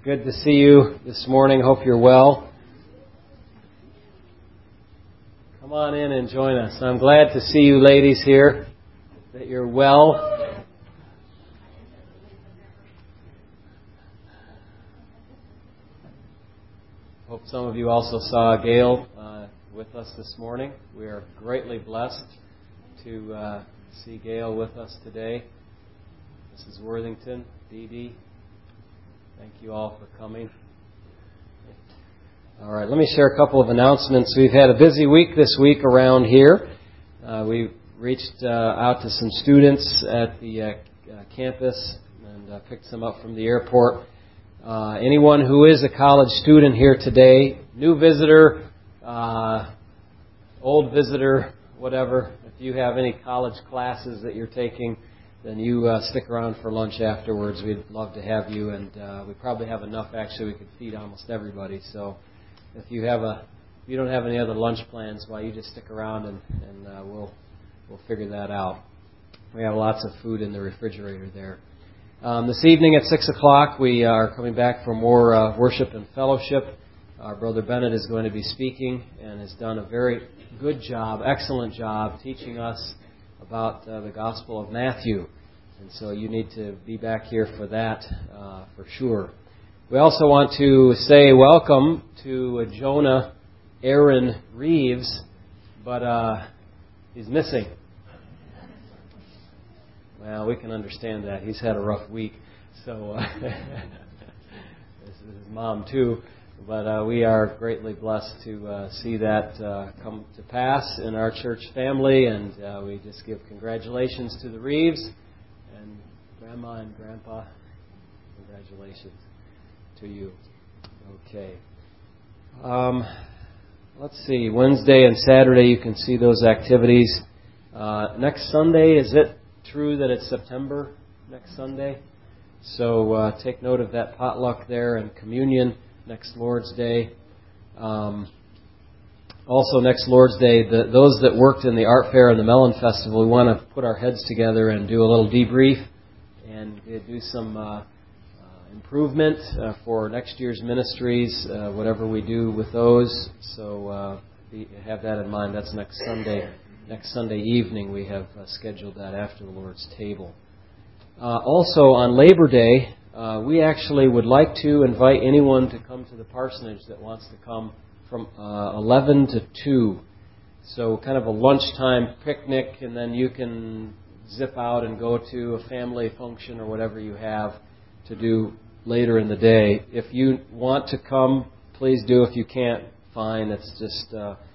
Good to see you this morning. Hope you're well. Come on in and join us. I'm glad to see you ladies here, that you're well. Hope some of you also saw Gail with us this morning. We are greatly blessed to see Gail with us today. Mrs. Worthington, Dee Dee. Thank you all for coming. All right, let me share a couple of announcements. We've had a busy week this week around here. We reached out to some students at the campus and picked some up from the airport. Anyone who is a college student here today, new visitor, old visitor, whatever, if you have any college classes that you're taking, then you stick around for lunch afterwards. We'd love to have you, and we probably have enough. Actually, we could feed almost everybody. So, if you don't have any other lunch plans, well, you just stick around, and we'll figure that out. We have lots of food in the refrigerator there. This evening at 6:00, we are coming back for more worship and fellowship. Our brother Bennett is going to be speaking and has done a very good job, excellent job, teaching us about the Gospel of Matthew. And so you need to be back here for that, for sure. We also want to say welcome to Jonah Aaron Reeves, but he's missing. Well, we can understand that. He's had a rough week. So this is his mom, too. But we are greatly blessed to see that come to pass in our church family, and we just give congratulations to the Reeves and Grandma and Grandpa. Congratulations to you. Okay. Let's see. Wednesday and Saturday, you can see those activities. Next Sunday, is it true that it's September next Sunday? So take note of that potluck there and communion next Lord's Day. Also next Lord's Day, those that worked in the art fair and the Melon Festival, we want to put our heads together and do a little debrief and do some improvement for next year's ministries, whatever we do with those. So have that in mind. That's next Sunday. Next Sunday evening, we have scheduled that after the Lord's table. Also on Labor Day, we actually would like to invite anyone to come to the parsonage that wants to come from 11 to 2. So kind of a lunchtime picnic, and then you can zip out and go to a family function or whatever you have to do later in the day. If you want to come, please do. If you can't, fine. It's just,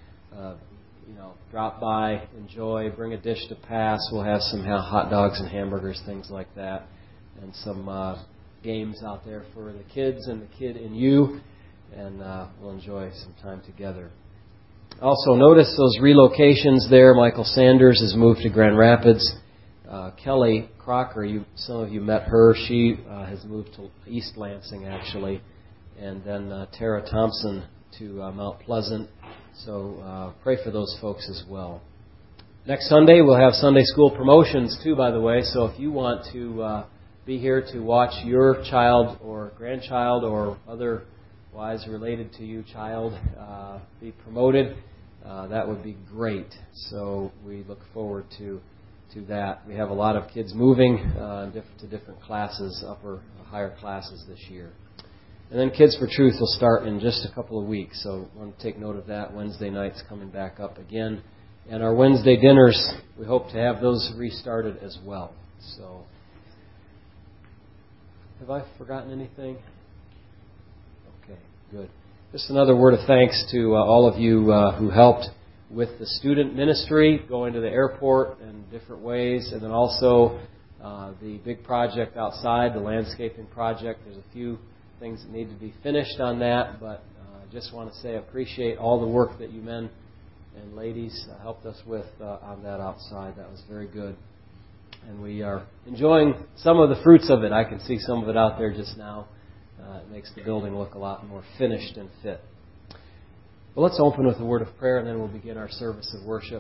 drop by, enjoy, bring a dish to pass. We'll have some hot dogs and hamburgers, things like that, and some games out there for the kids and the kid in you, and we'll enjoy some time together. Also, notice those relocations there. Michael Sanders has moved to Grand Rapids. Kelly Crocker, some of you met her. She has moved to East Lansing, actually, and then Tara Thompson to Mount Pleasant. So pray for those folks as well. Next Sunday, we'll have Sunday school promotions, too, by the way. So if you want to be here to watch your child or grandchild or otherwise related to you child be promoted, that would be great. So we look forward to that. We have a lot of kids moving to different classes, higher classes this year. And then Kids for Truth will start in just a couple of weeks. So I want to take note of that. Wednesday night's coming back up again. And our Wednesday dinners, we hope to have those restarted as well. So, have I forgotten anything? Okay, good. Just another word of thanks to all of you who helped with the student ministry, going to the airport in different ways, and then also the big project outside, the landscaping project. There's a few things that need to be finished on that, but I just want to say I appreciate all the work that you men and ladies helped us with on that outside. That was very good. And we are enjoying some of the fruits of it. I can see some of it out there just now. It makes the building look a lot more finished and fit. Well, let's open with a word of prayer, and then we'll begin our service of worship.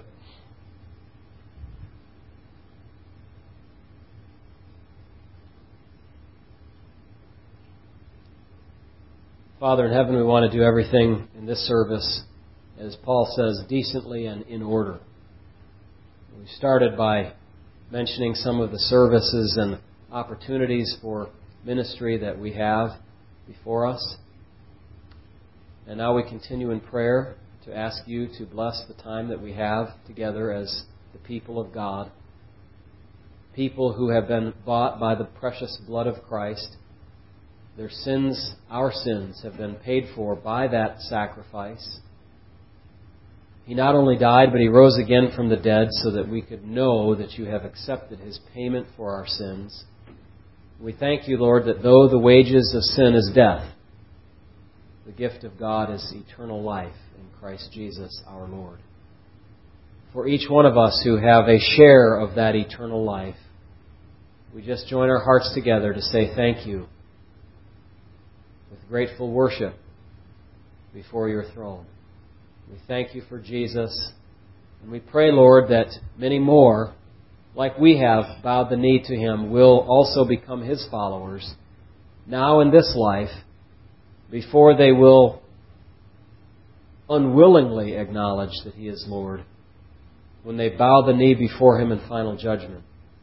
Father in heaven, we want to do everything in this service, as Paul says, decently and in order. We started by mentioning some of the services and opportunities for ministry that we have before us. And now we continue in prayer to ask you to bless the time that we have together as the people of God, people who have been bought by the precious blood of Christ. Their sins, our sins, have been paid for by that sacrifice. He not only died, but He rose again from the dead so that we could know that you have accepted His payment for our sins. We thank you, Lord, that though the wages of sin is death, the gift of God is eternal life in Christ Jesus our Lord. For each one of us who have a share of that eternal life, we just join our hearts together to say thank you with grateful worship before your throne. We thank you for Jesus, and we pray, Lord, that many more, like we have bowed the knee to Him, will also become His followers now in this life, before they will unwillingly acknowledge that He is Lord, when they bow the knee before Him in final judgment.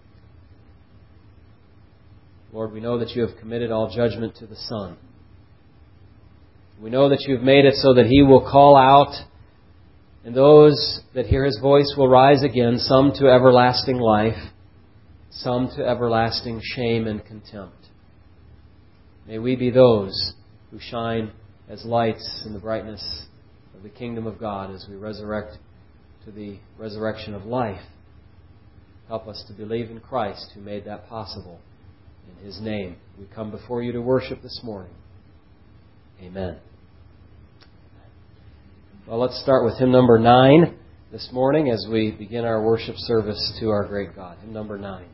Lord, we know that you have committed all judgment to the Son. We know that you've made it so that He will call out, and those that hear His voice will rise again, some to everlasting life, some to everlasting shame and contempt. May we be those who shine as lights in the brightness of the kingdom of God as we resurrect to the resurrection of life. Help us to believe in Christ who made that possible. In His name, we come before you to worship this morning. Amen. Well, let's start with hymn number 9 this morning as we begin our worship service to our great God. Hymn number 9.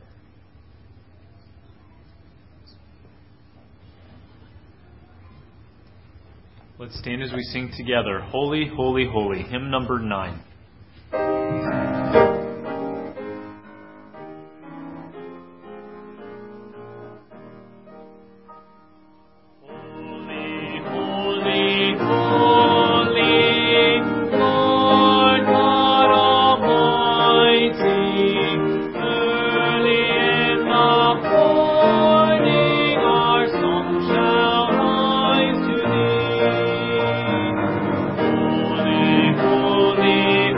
Let's stand as we sing together, Holy, Holy, Holy, hymn number 9. Holy,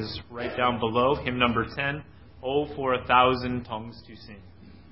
is right down below. Hymn number 10, Oh, for 1,000 Tongues to Sing.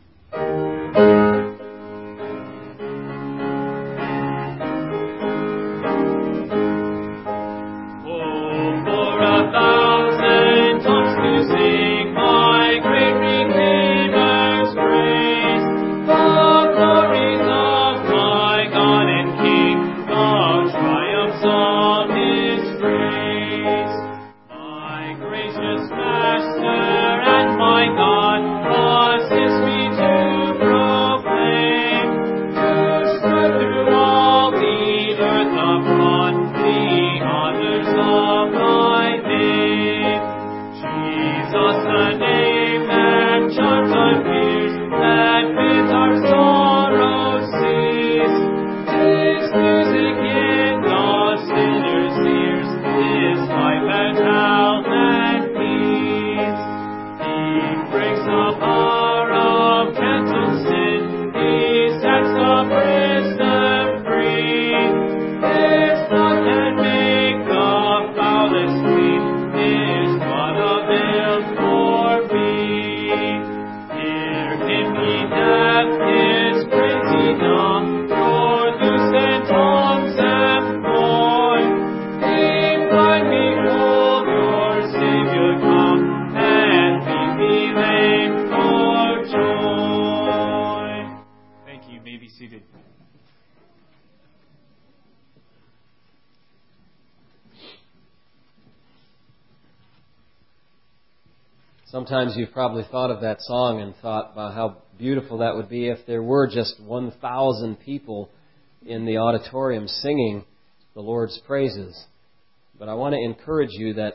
Sometimes you've probably thought of that song and thought about how beautiful that would be if there were just 1,000 people in the auditorium singing the Lord's praises. But I want to encourage you that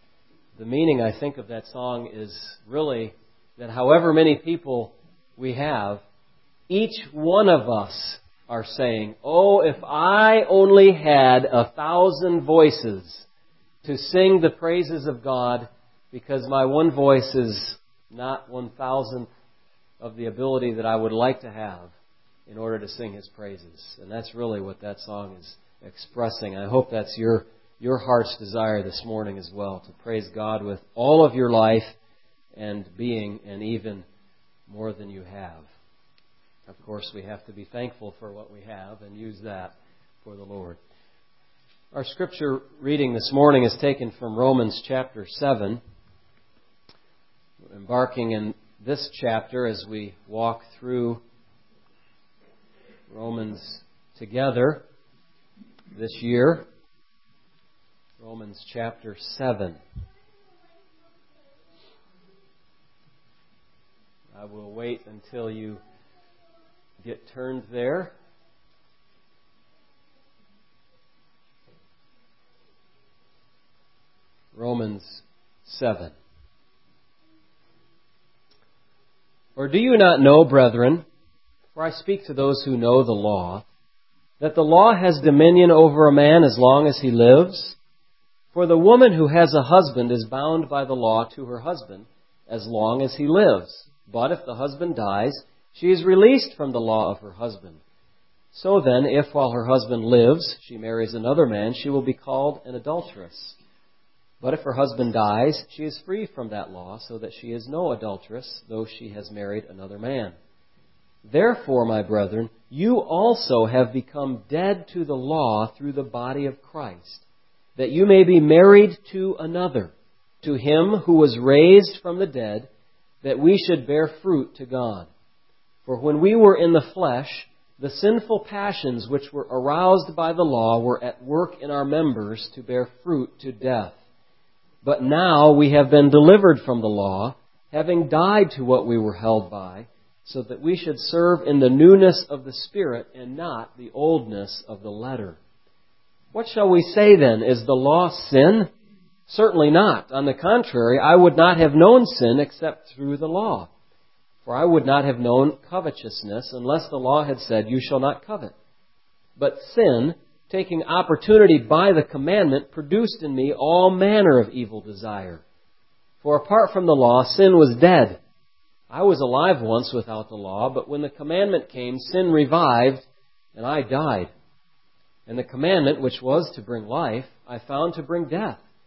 the meaning, I think, of that song is really that however many people we have, each one of us are saying, oh, if I only had 1,000 voices to sing the praises of God, because my one voice is not 1,000th of the ability that I would like to have in order to sing His praises. And that's really what that song is expressing. I hope that's your heart's desire this morning as well, to praise God with all of your life and being, and even more than you have. Of course, we have to be thankful for what we have and use that for the Lord. Our scripture reading this morning is taken from Romans chapter 7. We're embarking in this chapter as we walk through Romans together this year. Romans chapter 7. I will wait until you get turned there. Romans 7. Or do you not know, brethren, for I speak to those who know the law, that the law has dominion over a man as long as he lives? For the woman who has a husband is bound by the law to her husband as long as he lives. But if the husband dies, she is released from the law of her husband. So then, if while her husband lives, she marries another man, she will be called an adulteress. But if her husband dies, she is free from that law, so that she is no adulteress, though she has married another man. Therefore, my brethren, you also have become dead to the law through the body of Christ, that you may be married to another, to Him who was raised from the dead, that we should bear fruit to God. For when we were in the flesh, the sinful passions which were aroused by the law were at work in our members to bear fruit to death. But now we have been delivered from the law, having died to what we were held by, so that we should serve in the newness of the Spirit and not the oldness of the letter. What shall we say then? Is the law sin? Certainly not. On the contrary, I would not have known sin except through the law. For I would not have known covetousness unless the law had said, you shall not covet. But sin, taking opportunity by the commandment, produced in me all manner of evil desire. For apart from the law, sin was dead. I was alive once without the law, but when the commandment came, sin revived, and I died. And the commandment, which was to bring life, I found to bring death.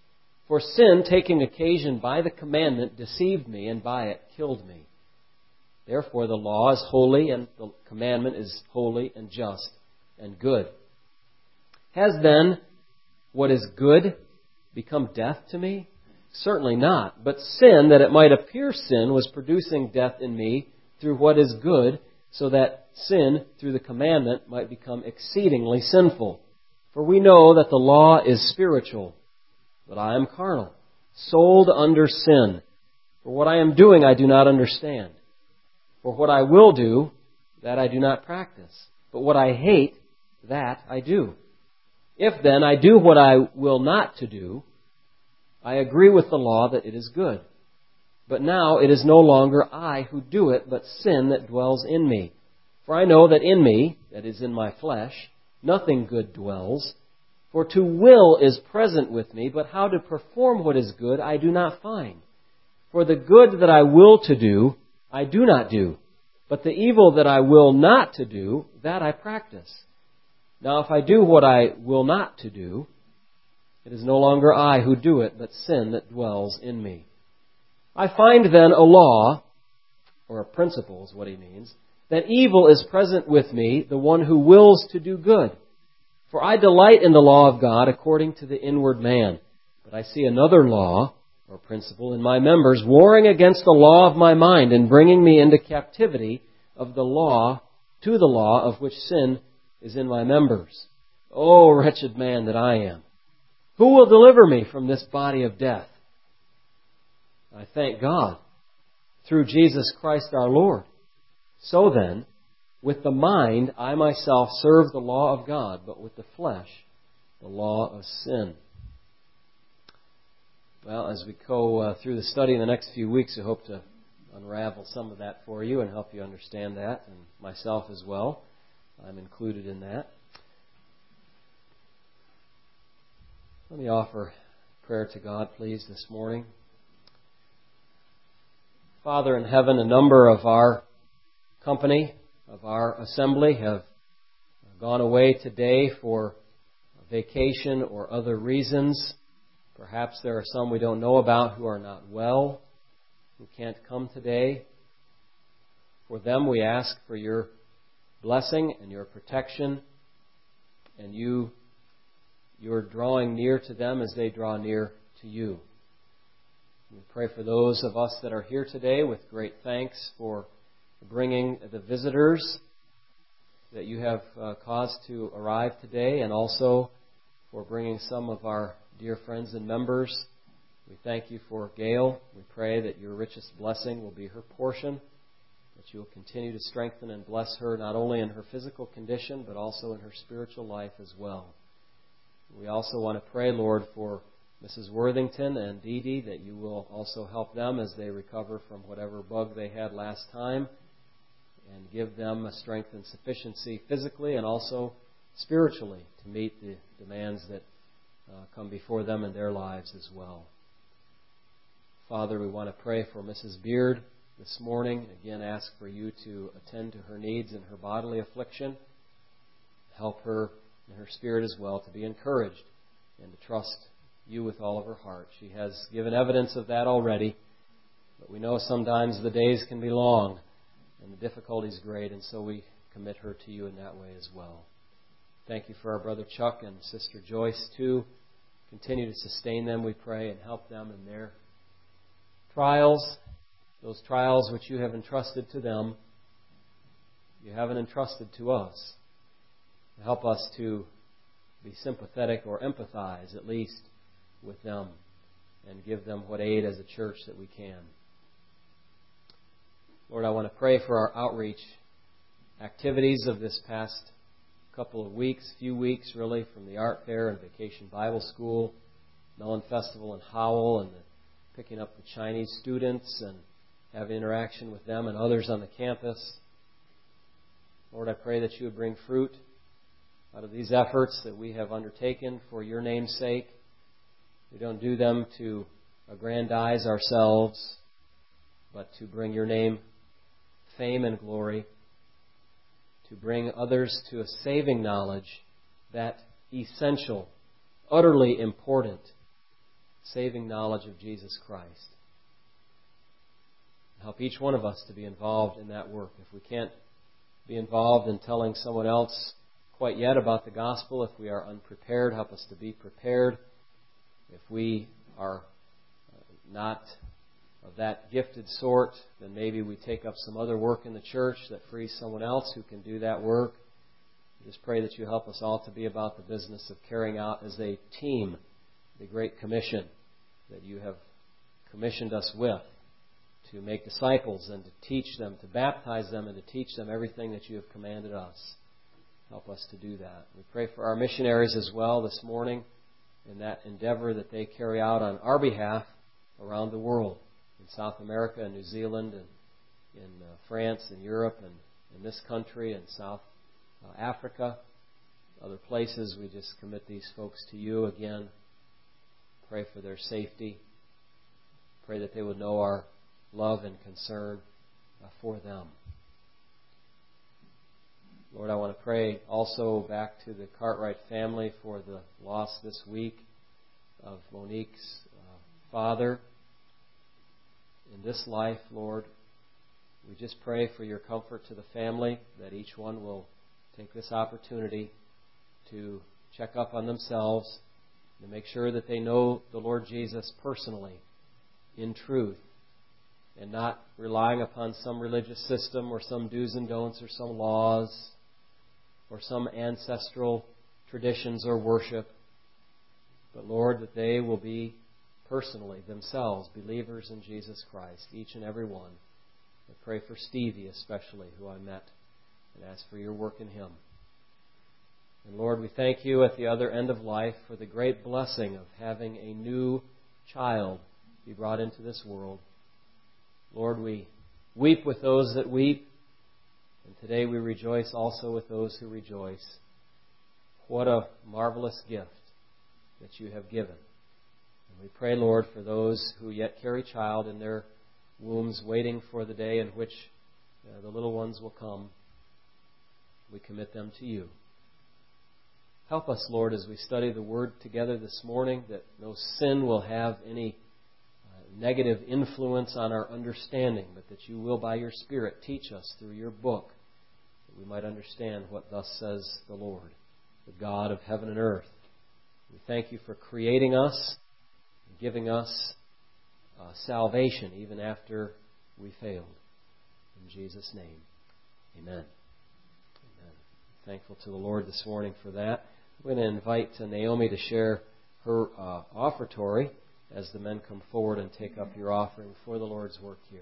For sin, taking occasion by the commandment, deceived me, and by it killed me. Therefore the law is holy, and the commandment is holy and just and good. Has then what is good become death to me? Certainly not. But sin, that it might appear sin, was producing death in me through what is good, so that sin, through the commandment, might become exceedingly sinful. For we know that the law is spiritual, but I am carnal, sold under sin. For what I am doing I do not understand. For what I will do, that I do not practice. But what I hate, that I do. If then I do what I will not to do, I agree with the law that it is good. But now it is no longer I who do it, but sin that dwells in me. For I know that in me, that is in my flesh, nothing good dwells. For to will is present with me, but how to perform what is good I do not find. For the good that I will to do, I do not do. But the evil that I will not to do, that I practice. Now if I do what I will not to do, it is no longer I who do it, but sin that dwells in me. I find then a law, or a principle is what he means, that evil is present with me, the one who wills to do good. For I delight in the law of God according to the inward man. But I see another law, or principle, in my members, warring against the law of my mind and bringing me into captivity of the law, to the law of which sin is in my members. O wretched man that I am! Who will deliver me from this body of death? I thank God through Jesus Christ our Lord. So then, with the mind I myself serve the law of God, but with the flesh the law of sin. Well, as we go through the study in the next few weeks, I hope to unravel some of that for you and help you understand that, and myself as well. I'm included in that. Let me offer prayer to God, please, this morning. Father in heaven, a number of our company, of our assembly, have gone away today for vacation or other reasons. Perhaps there are some we don't know about who are not well, who can't come today. For them we ask for your blessing and your protection, and you're drawing near to them as they draw near to you. We pray for those of us that are here today with great thanks for bringing the visitors that you have caused to arrive today, and also for bringing some of our dear friends and members. We thank you for Gail. We pray that your richest blessing will be her portion, that you will continue to strengthen and bless her not only in her physical condition, but also in her spiritual life as well. We also want to pray, Lord, for Mrs. Worthington and Dee Dee, that you will also help them as they recover from whatever bug they had last time, and give them a strength and sufficiency physically and also spiritually to meet the demands that come before them in their lives as well. Father, we want to pray for Mrs. Beard this morning. Again, ask for you to attend to her needs in her bodily affliction. Help her in her spirit as well to be encouraged and to trust you with all of her heart. She has given evidence of that already, but we know sometimes the days can be long and the difficulties great, and so we commit her to you in that way as well. Thank you for our brother Chuck and sister Joyce too. Continue to sustain them, we pray, and help them in their trials, those trials which you have entrusted to them, you haven't entrusted to us. Help us to be sympathetic or empathize, at least, with them, and give them what aid as a church that we can. Lord, I want to pray for our outreach activities of this past couple of weeks, few weeks really, from the art fair and Vacation Bible School, Mellon Festival in Howell, and picking up the Chinese students and having interaction with them and others on the campus. Lord, I pray that you would bring fruit out of these efforts that we have undertaken for your name's sake. We don't do them to aggrandize ourselves, but to bring your name fame and glory, to bring others to a saving knowledge, that essential, utterly important saving knowledge of Jesus Christ. Help each one of us to be involved in that work. If we can't be involved in telling someone else quite yet about the gospel, if we are unprepared, help us to be prepared. If we are not of that gifted sort, then maybe we take up some other work in the church that frees someone else who can do that work. I just pray that you help us all to be about the business of carrying out as a team the Great Commission that you have commissioned us with, to make disciples and to teach them, to baptize them and to teach them everything that you have commanded us. Help us to do that. We pray for our missionaries as well this morning in that endeavor that they carry out on our behalf around the world, in South America and New Zealand and in France and Europe and in this country and South Africa, other places. We just commit these folks to you again. Pray for their safety. Pray that they would know our love and concern for them. Lord, I want to pray also back to the Cartwright family for the loss this week of Monique's father. In this life, Lord, we just pray for your comfort to the family, that each one will take this opportunity to check up on themselves and to make sure that they know the Lord Jesus personally, in truth, and not relying upon some religious system or some do's and don'ts or some laws or some ancestral traditions or worship. But Lord, that they will be personally, themselves, believers in Jesus Christ, each and every one. I pray for Stevie especially, who I met, and ask for your work in him. And Lord, we thank you at the other end of life for the great blessing of having a new child be brought into this world. Lord, we weep with those that weep, and today we rejoice also with those who rejoice. What a marvelous gift that you have given. And we pray, Lord, for those who yet carry child in their wombs, waiting for the day in which the little ones will come. We commit them to you. Help us, Lord, as we study the Word together this morning, that no sin will have any negative influence on our understanding, but that you will, by your Spirit, teach us through your book, that we might understand what thus says the Lord, the God of heaven and earth. We thank you for creating us and giving us salvation even after we failed. In Jesus' name, amen. Amen. Thankful to the Lord this morning for that. I'm going to invite Naomi to share her offertory as the men come forward and take up your offering for the Lord's work here.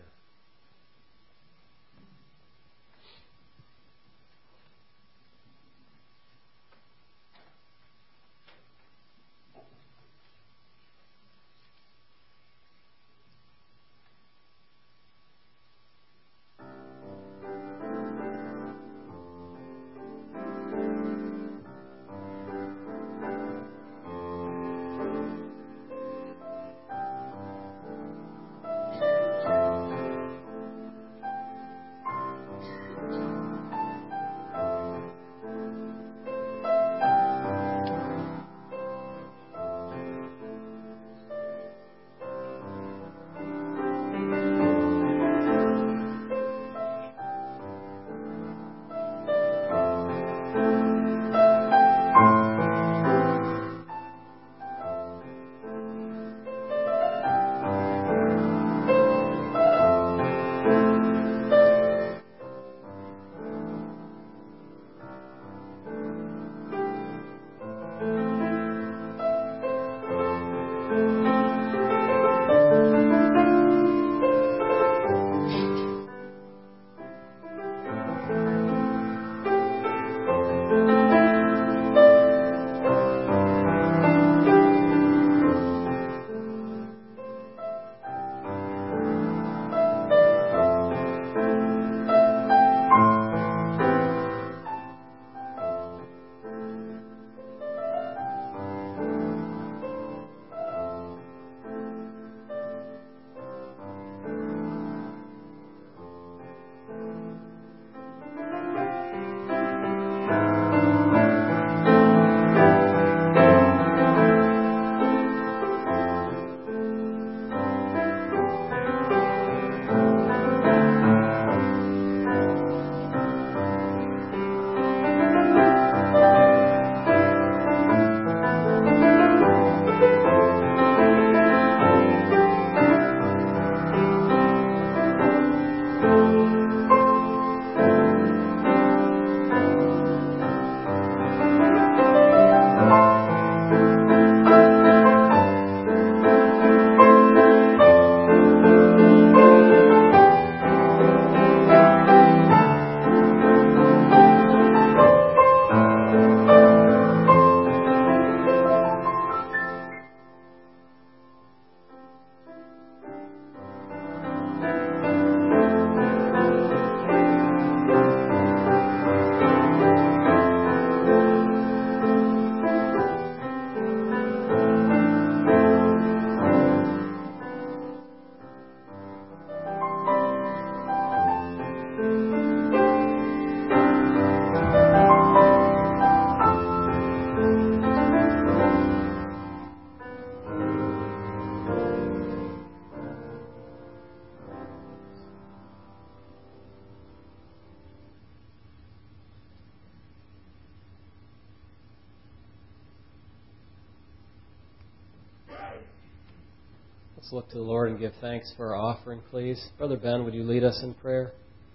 Let's look to the Lord and give thanks for our offering, please. Brother Ben, would you lead us in prayer?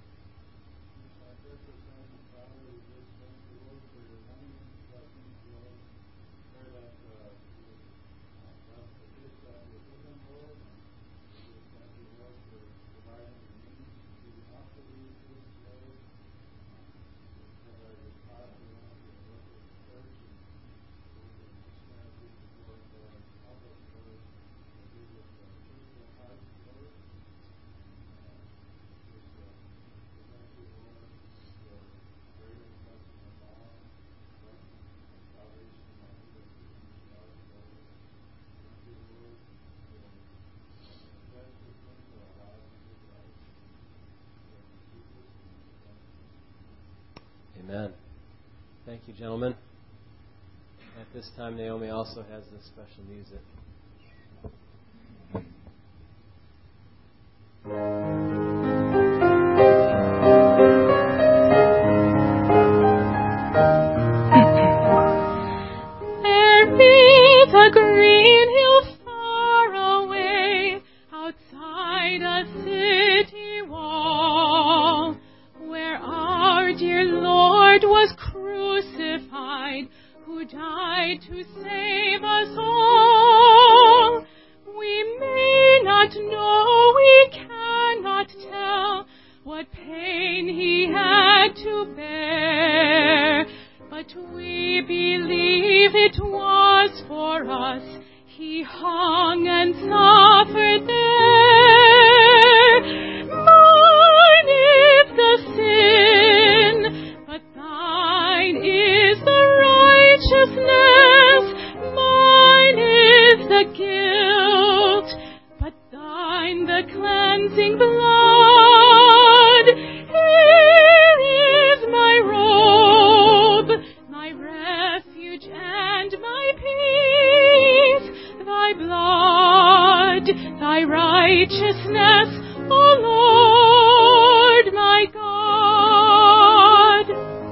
Amen. Thank you, gentlemen. At this time, Naomi also has this special music. There is a green hill far away outside a city wall, where our dear Lord was crucified, who died to save us all. We may not know, we cannot tell what pain he had to bear, but we believe it was for us he hung and suffered there. Mine is the sin, but thine is the righteousness. Mine is the guilt, but thine the cleansing blood. Here is my robe, my refuge and my peace, thy blood, thy righteousness, O Lord my God.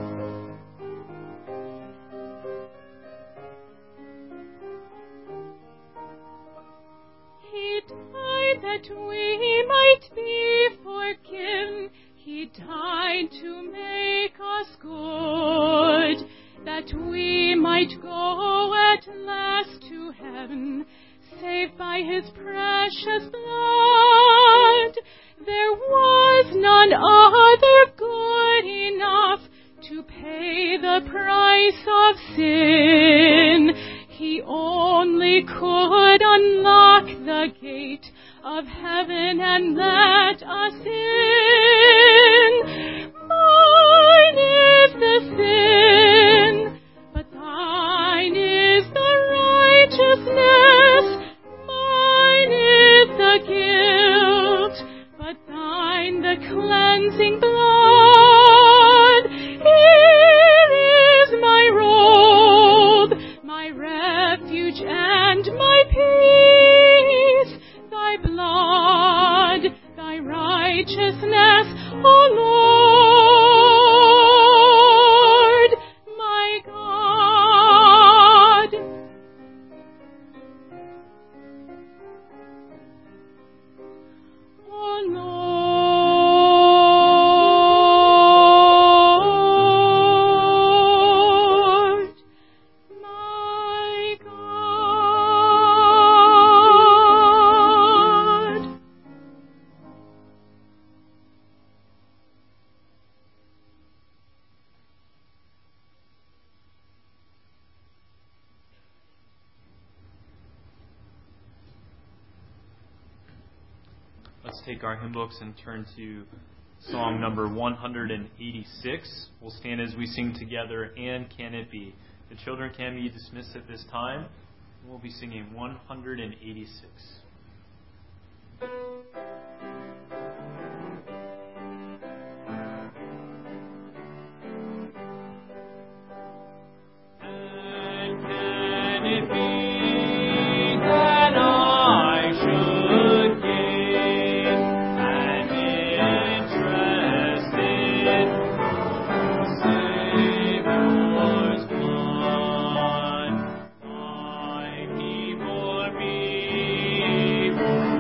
He died that we might be forgiven. He died to make us good, that we might go at last to heaven, saved by his precious blood. There was none other good enough to pay the price of sin. He only could unlock the gate of heaven and let us in. Mine is the sin, but thine is the righteousness. Mine is the guilt, but thine the cleansing blood. Here is my robe, my refuge and my peace, thy blood, thy righteousness, O Lord, my God. O Lord, my God. Let's take our hymn books and turn to song number 186. We'll stand as we sing together, And Can It Be? The children can be dismissed at this time. We'll be singing 186. And can it be that I should gain an interest in the Savior's blood? Might He for me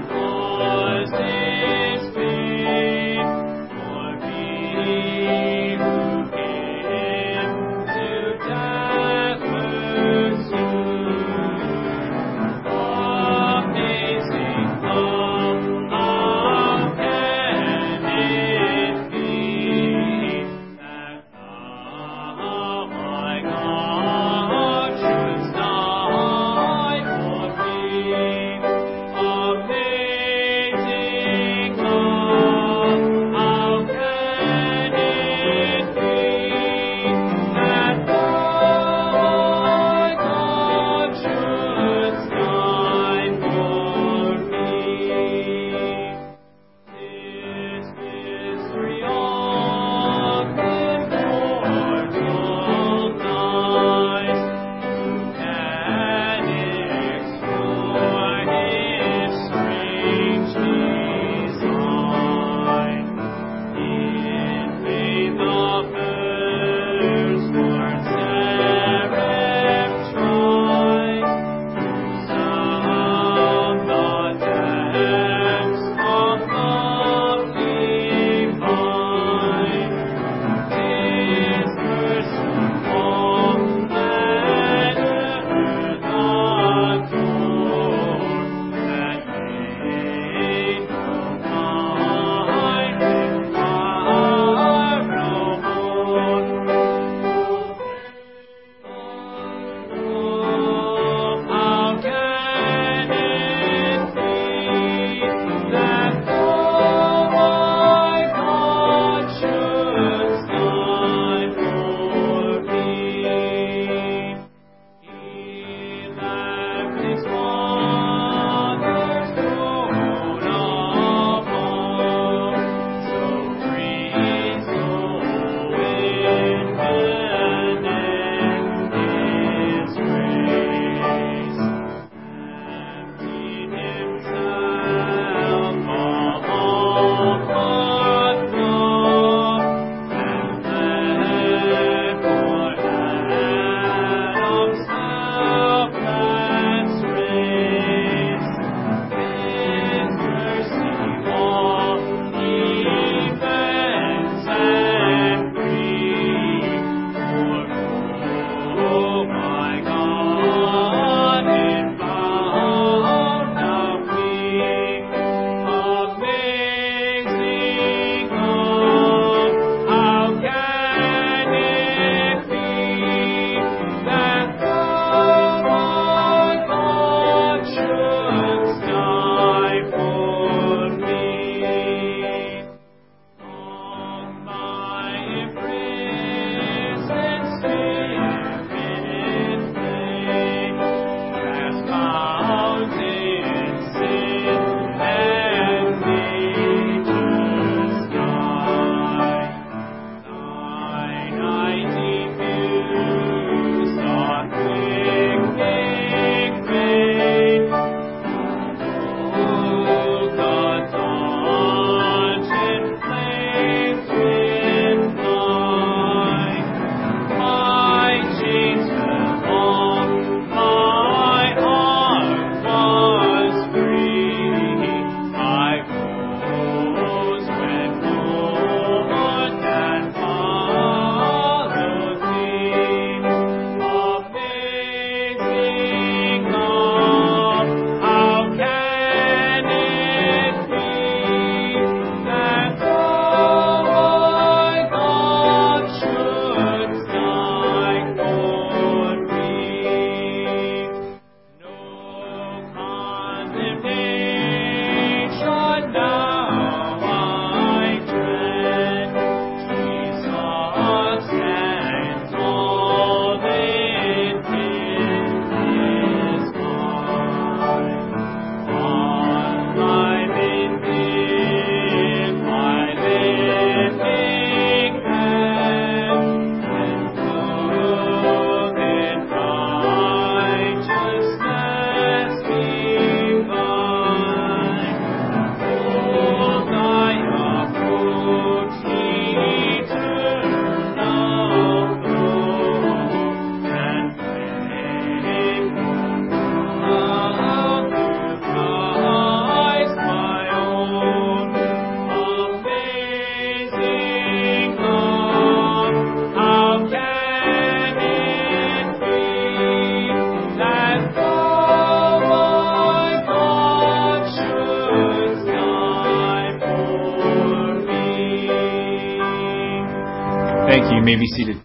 Thank you. You may be seated.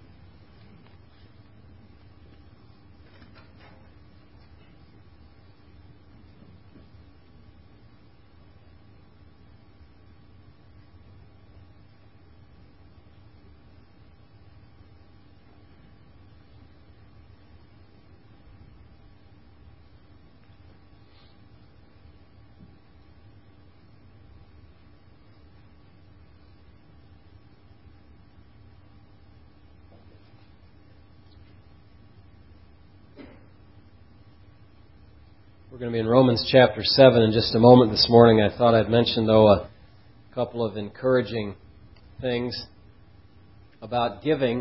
We're going to be in Romans chapter 7 in just a moment this morning. I thought I'd mention, though, a couple of encouraging things about giving.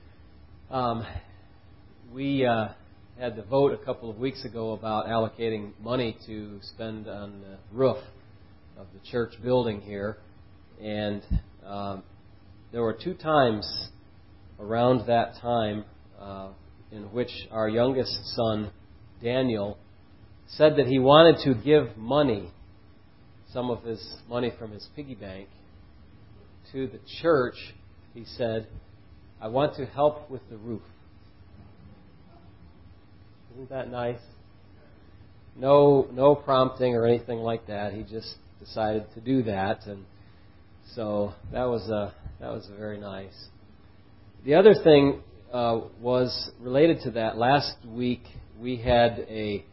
We had the vote a couple of weeks ago about allocating money to spend on the roof of the church building here. And there were 2 times around that time in which our youngest son, Daniel, said that he wanted to give money, some of his money from his piggy bank, to the church. He said, "I want to help with the roof." Isn't that nice? No prompting or anything like that. He just decided to do that, and so that was very nice. The other thing was related to that. Last week we had a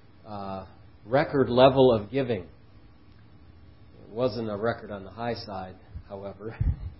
record level of giving. It wasn't a record on the high side, however.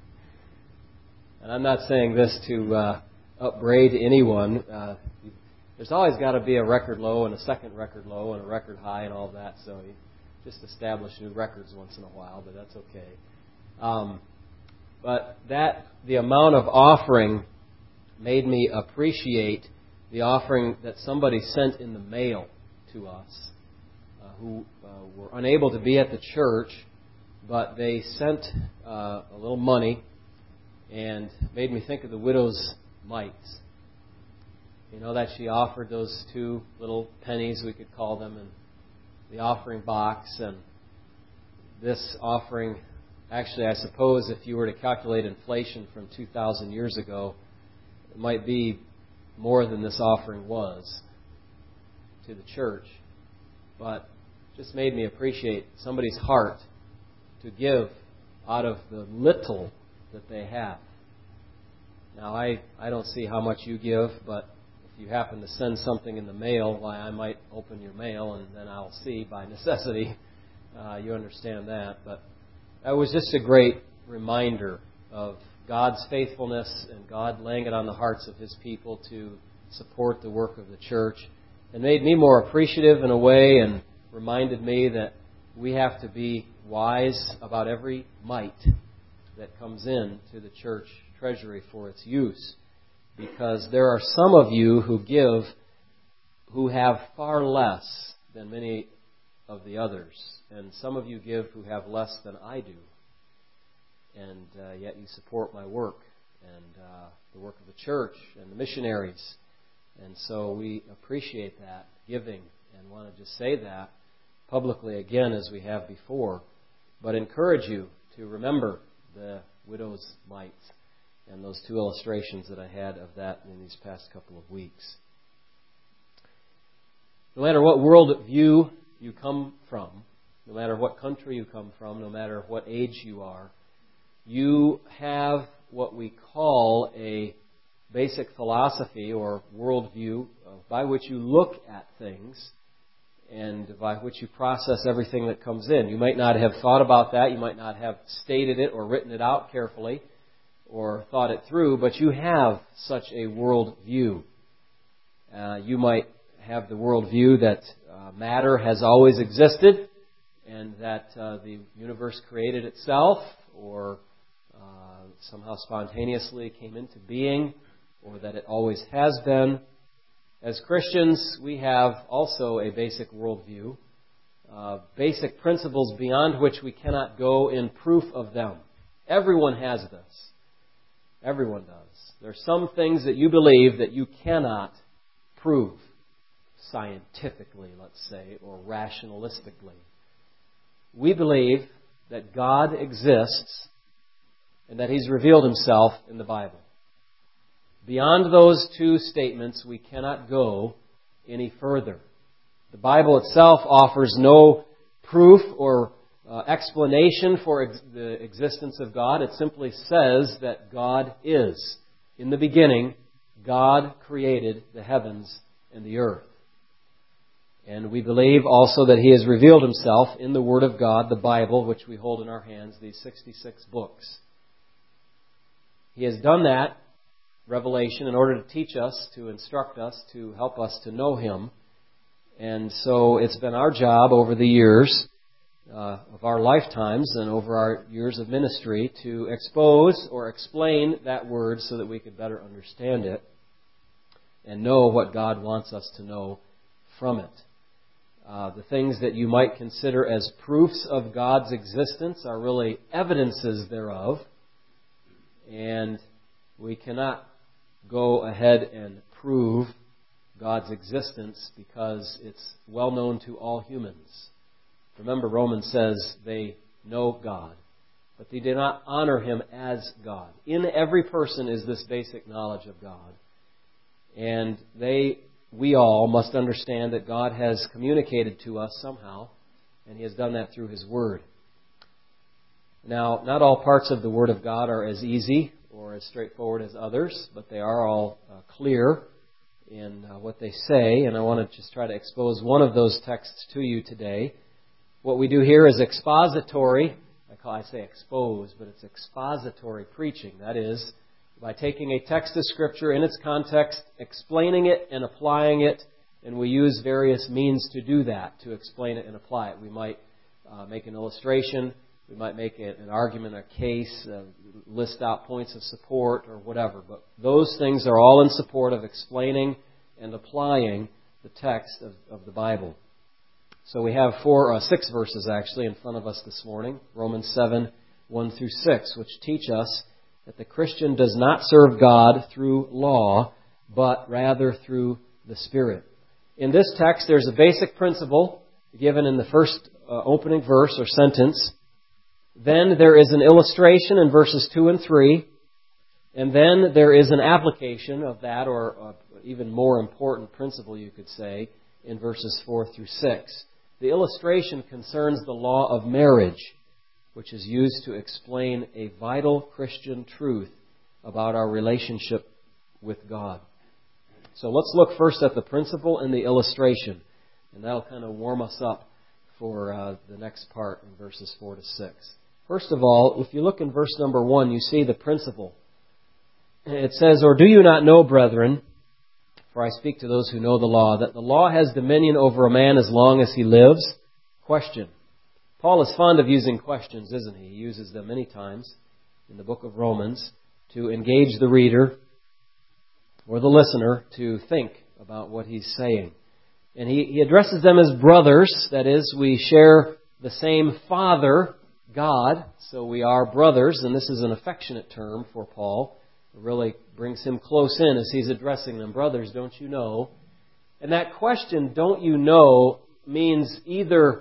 And I'm not saying this to upbraid anyone. There's always got to be a record low and a second record low and a record high and all that, so you just establish new records once in a while, but that's okay. But the amount of offering made me appreciate the offering that somebody sent in the mail to us, who were unable to be at the church, but they sent a little money and made me think of the widow's mites. You know that she offered those 2 little pennies, we could call them, in the offering box. And this offering, actually I suppose if you were to calculate inflation from 2,000 years ago, it might be more than this offering was to the church. But just made me appreciate somebody's heart to give out of the little that they have. Now, I don't see how much you give, but if you happen to send something in the mail, why, I might open your mail and then I'll see by necessity. You understand that. But that was just a great reminder of God's faithfulness and God laying it on the hearts of His people to support the work of the church. It made me more appreciative in a way and reminded me that we have to be wise about every mite that comes in to the church treasury for its use. Because there are some of you who give who have far less than many of the others. And some of you give who have less than I do. And yet you support my work and the work of the church and the missionaries. And so we appreciate that giving and want to just say that publicly again as we have before. But encourage you to remember the widow's mites and those 2 illustrations that I had of that in these past couple of weeks. No matter what worldview you come from, no matter what country you come from, no matter what age you are, you have what we call a basic philosophy or worldview by which you look at things and by which you process everything that comes in. You might not have thought about that. You might not have stated it or written it out carefully or thought it through, but you have such a worldview. You might have the worldview that matter has always existed and that the universe created itself or somehow spontaneously came into being, or that it always has been. As Christians, we have also a basic worldview, basic principles beyond which we cannot go in proof of them. Everyone has this. Everyone does. There are some things that you believe that you cannot prove scientifically, let's say, or rationalistically. We believe that God exists and that He's revealed Himself in the Bible. Beyond those two statements, we cannot go any further. The Bible itself offers no proof or explanation for the existence of God. It simply says that God is. In the beginning, God created the heavens and the earth. And we believe also that He has revealed Himself in the Word of God, the Bible, which we hold in our hands, these 66 books. He has done that revelation in order to teach us, to instruct us, to help us to know Him. And so it's been our job over the years of our lifetimes and over our years of ministry to expose or explain that Word so that we could better understand it and know what God wants us to know from it. The things that you might consider as proofs of God's existence are really evidences thereof. And we cannot go ahead and prove God's existence because it's well known to all humans. Remember, Romans says they know God, but they do not honor Him as God. In every person is this basic knowledge of God. And we all must understand that God has communicated to us somehow, and He has done that through His Word. Now, not all parts of the Word of God are as easy or as straightforward as others, but they are all clear in what they say, and I want to just try to expose one of those texts to you today. What we do here is expository. I say expose, but it's expository preaching. That is, by taking a text of Scripture in its context, explaining it and applying it, and we use various means to do that, to explain it and apply it. We might make an illustration, we might make an argument, a case, list out points of support or whatever. But those things are all in support of explaining and applying the text of the Bible. So we have 6 verses actually in front of us this morning. Romans 7, 1 through 6, which teach us that the Christian does not serve God through law, but rather through the Spirit. In this text, there's a basic principle given in the first opening verse or sentence. Then there is an illustration in verses 2 and 3. And then there is an application of that, or even more important principle, you could say, in verses 4 through 6. The illustration concerns the law of marriage, which is used to explain a vital Christian truth about our relationship with God. So let's look first at the principle and the illustration, and that'll kind of warm us up for the next part in verses 4 to 6. First of all, if you look in verse number 1, you see the principle. It says, "Or do you not know, brethren, for I speak to those who know the law, that the law has dominion over a man as long as he lives?" Question. Paul is fond of using questions, isn't he? He uses them many times in the book of Romans to engage the reader or the listener to think about what he's saying. And he addresses them as brothers. That is, we share the same Father, God, so we are brothers, and this is an affectionate term for Paul. It really brings him close in as he's addressing them. Brothers, don't you know? And that question, don't you know, means either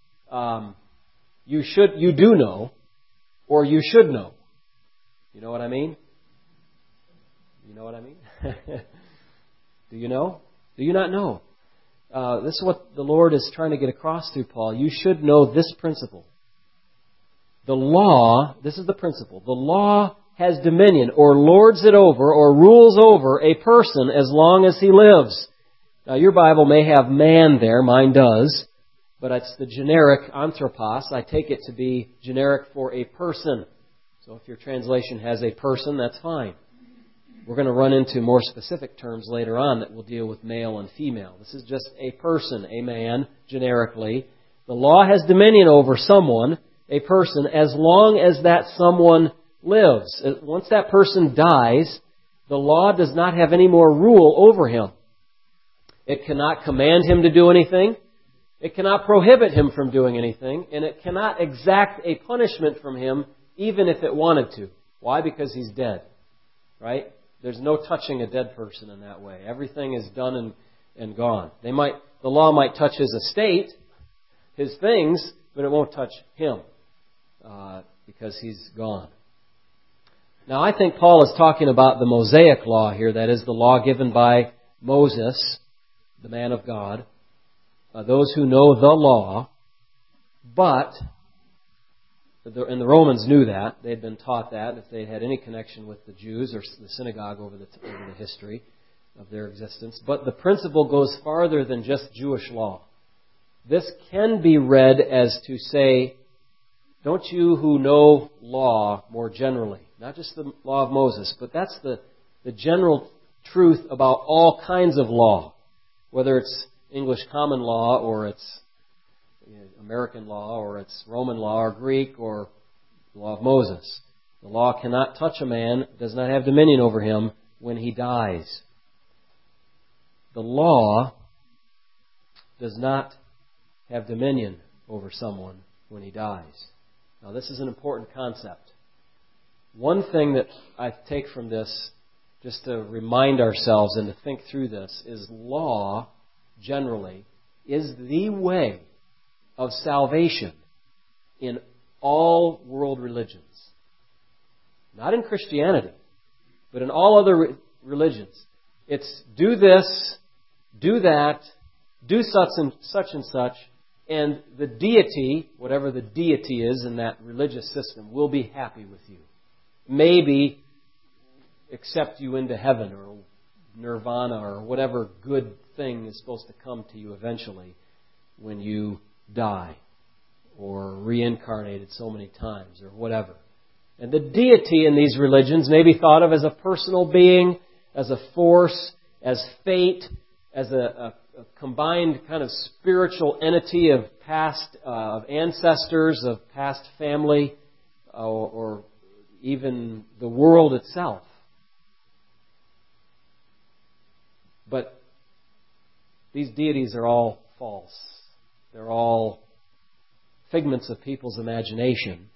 you do know, or you should know. You know what I mean? You know what I mean? Do you know? Do you not know? This is what the Lord is trying to get across through Paul. You should know this principle. The law, this is the principle, the law has dominion, or lords it over, or rules over a person as long as he lives. Now, your Bible may have man there, mine does, but it's the generic anthropos. I take it to be generic for a person. So if your translation has a person, that's fine. We're going to run into more specific terms later on that will deal with male and female. This is just a person, a man, generically. The law has dominion over someone, a person, as long as that someone lives. Once that person dies, the law does not have any more rule over him. It cannot command him to do anything. It cannot prohibit him from doing anything. And it cannot exact a punishment from him, even if it wanted to. Why? Because he's dead. Right? There's no touching a dead person in that way. Everything is done and gone. The law might touch his estate, his things, but it won't touch him because he's gone. Now, I think Paul is talking about the Mosaic law here, that is, the law given by Moses, the man of God, those who know the law, but, and the Romans knew that, they had been taught that, if they had any connection with the Jews or the synagogue over the history of their existence. But the principle goes farther than just Jewish law. This can be read as to say, don't you who know law more generally, not just the law of Moses, but that's the general truth about all kinds of law, whether it's English common law or it's American law or it's Roman law or Greek or the law of Moses. The law cannot touch a man, does not have dominion over him when he dies. The law does not have dominion over someone when he dies. Now, this is an important concept. One thing that I take from this, just to remind ourselves and to think through this, is law, generally, is the way of salvation in all world religions. Not in Christianity, but in all other religions. It's do this, do that, do such and such, and the deity, whatever the deity is in that religious system, will be happy with you. Maybe accept you into heaven or nirvana or whatever good thing is supposed to come to you eventually when you die or reincarnated so many times or whatever. And the deity in these religions may be thought of as a personal being, as a force, as fate, as a combined kind of spiritual entity of past of ancestors, of past family, or even the world itself. But these deities are all false. They're all figments of people's imagination.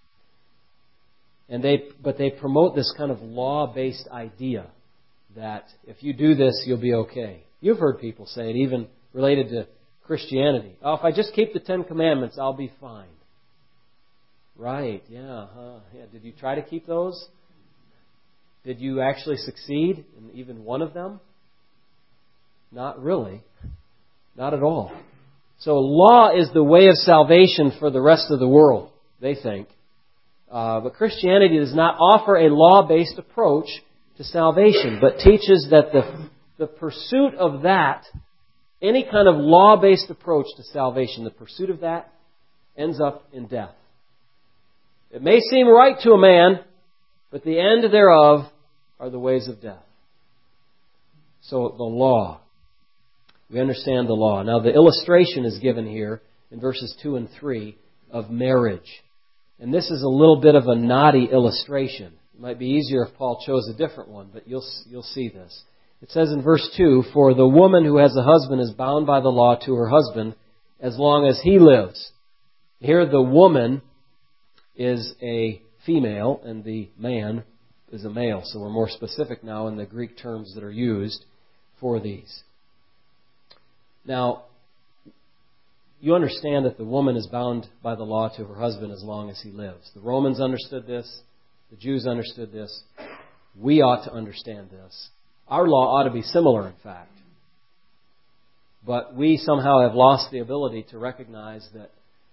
But they promote this kind of law-based idea that if you do this, you'll be okay. You've heard people say it, even related to Christianity. Oh, if I just keep the Ten Commandments, I'll be fine. Right, yeah. Did you try to keep those? Did you actually succeed in even one of them? Not really. Not at all. So law is the way of salvation for the rest of the world, they think. But Christianity does not offer a law-based approach to salvation, but teaches that the pursuit of that, any kind of law-based approach to salvation, the pursuit of that ends up in death. It may seem right to a man, but the end thereof are the ways of death. So the law. We understand the law. Now the illustration is given here in verses 2 and 3 of marriage. And this is a little bit of a knotty illustration. It might be easier if Paul chose a different one, but you'll see this. It says in verse 2, "For the woman who has a husband is bound by the law to her husband as long as he lives." Here the woman is a female and the man is a male. So we're more specific now in the Greek terms that are used for these. Now, you understand that the woman is bound by the law to her husband as long as he lives. The Romans understood this. The Jews understood this. We ought to understand this. Our law ought to be similar, in fact. But we somehow have lost the ability to recognize that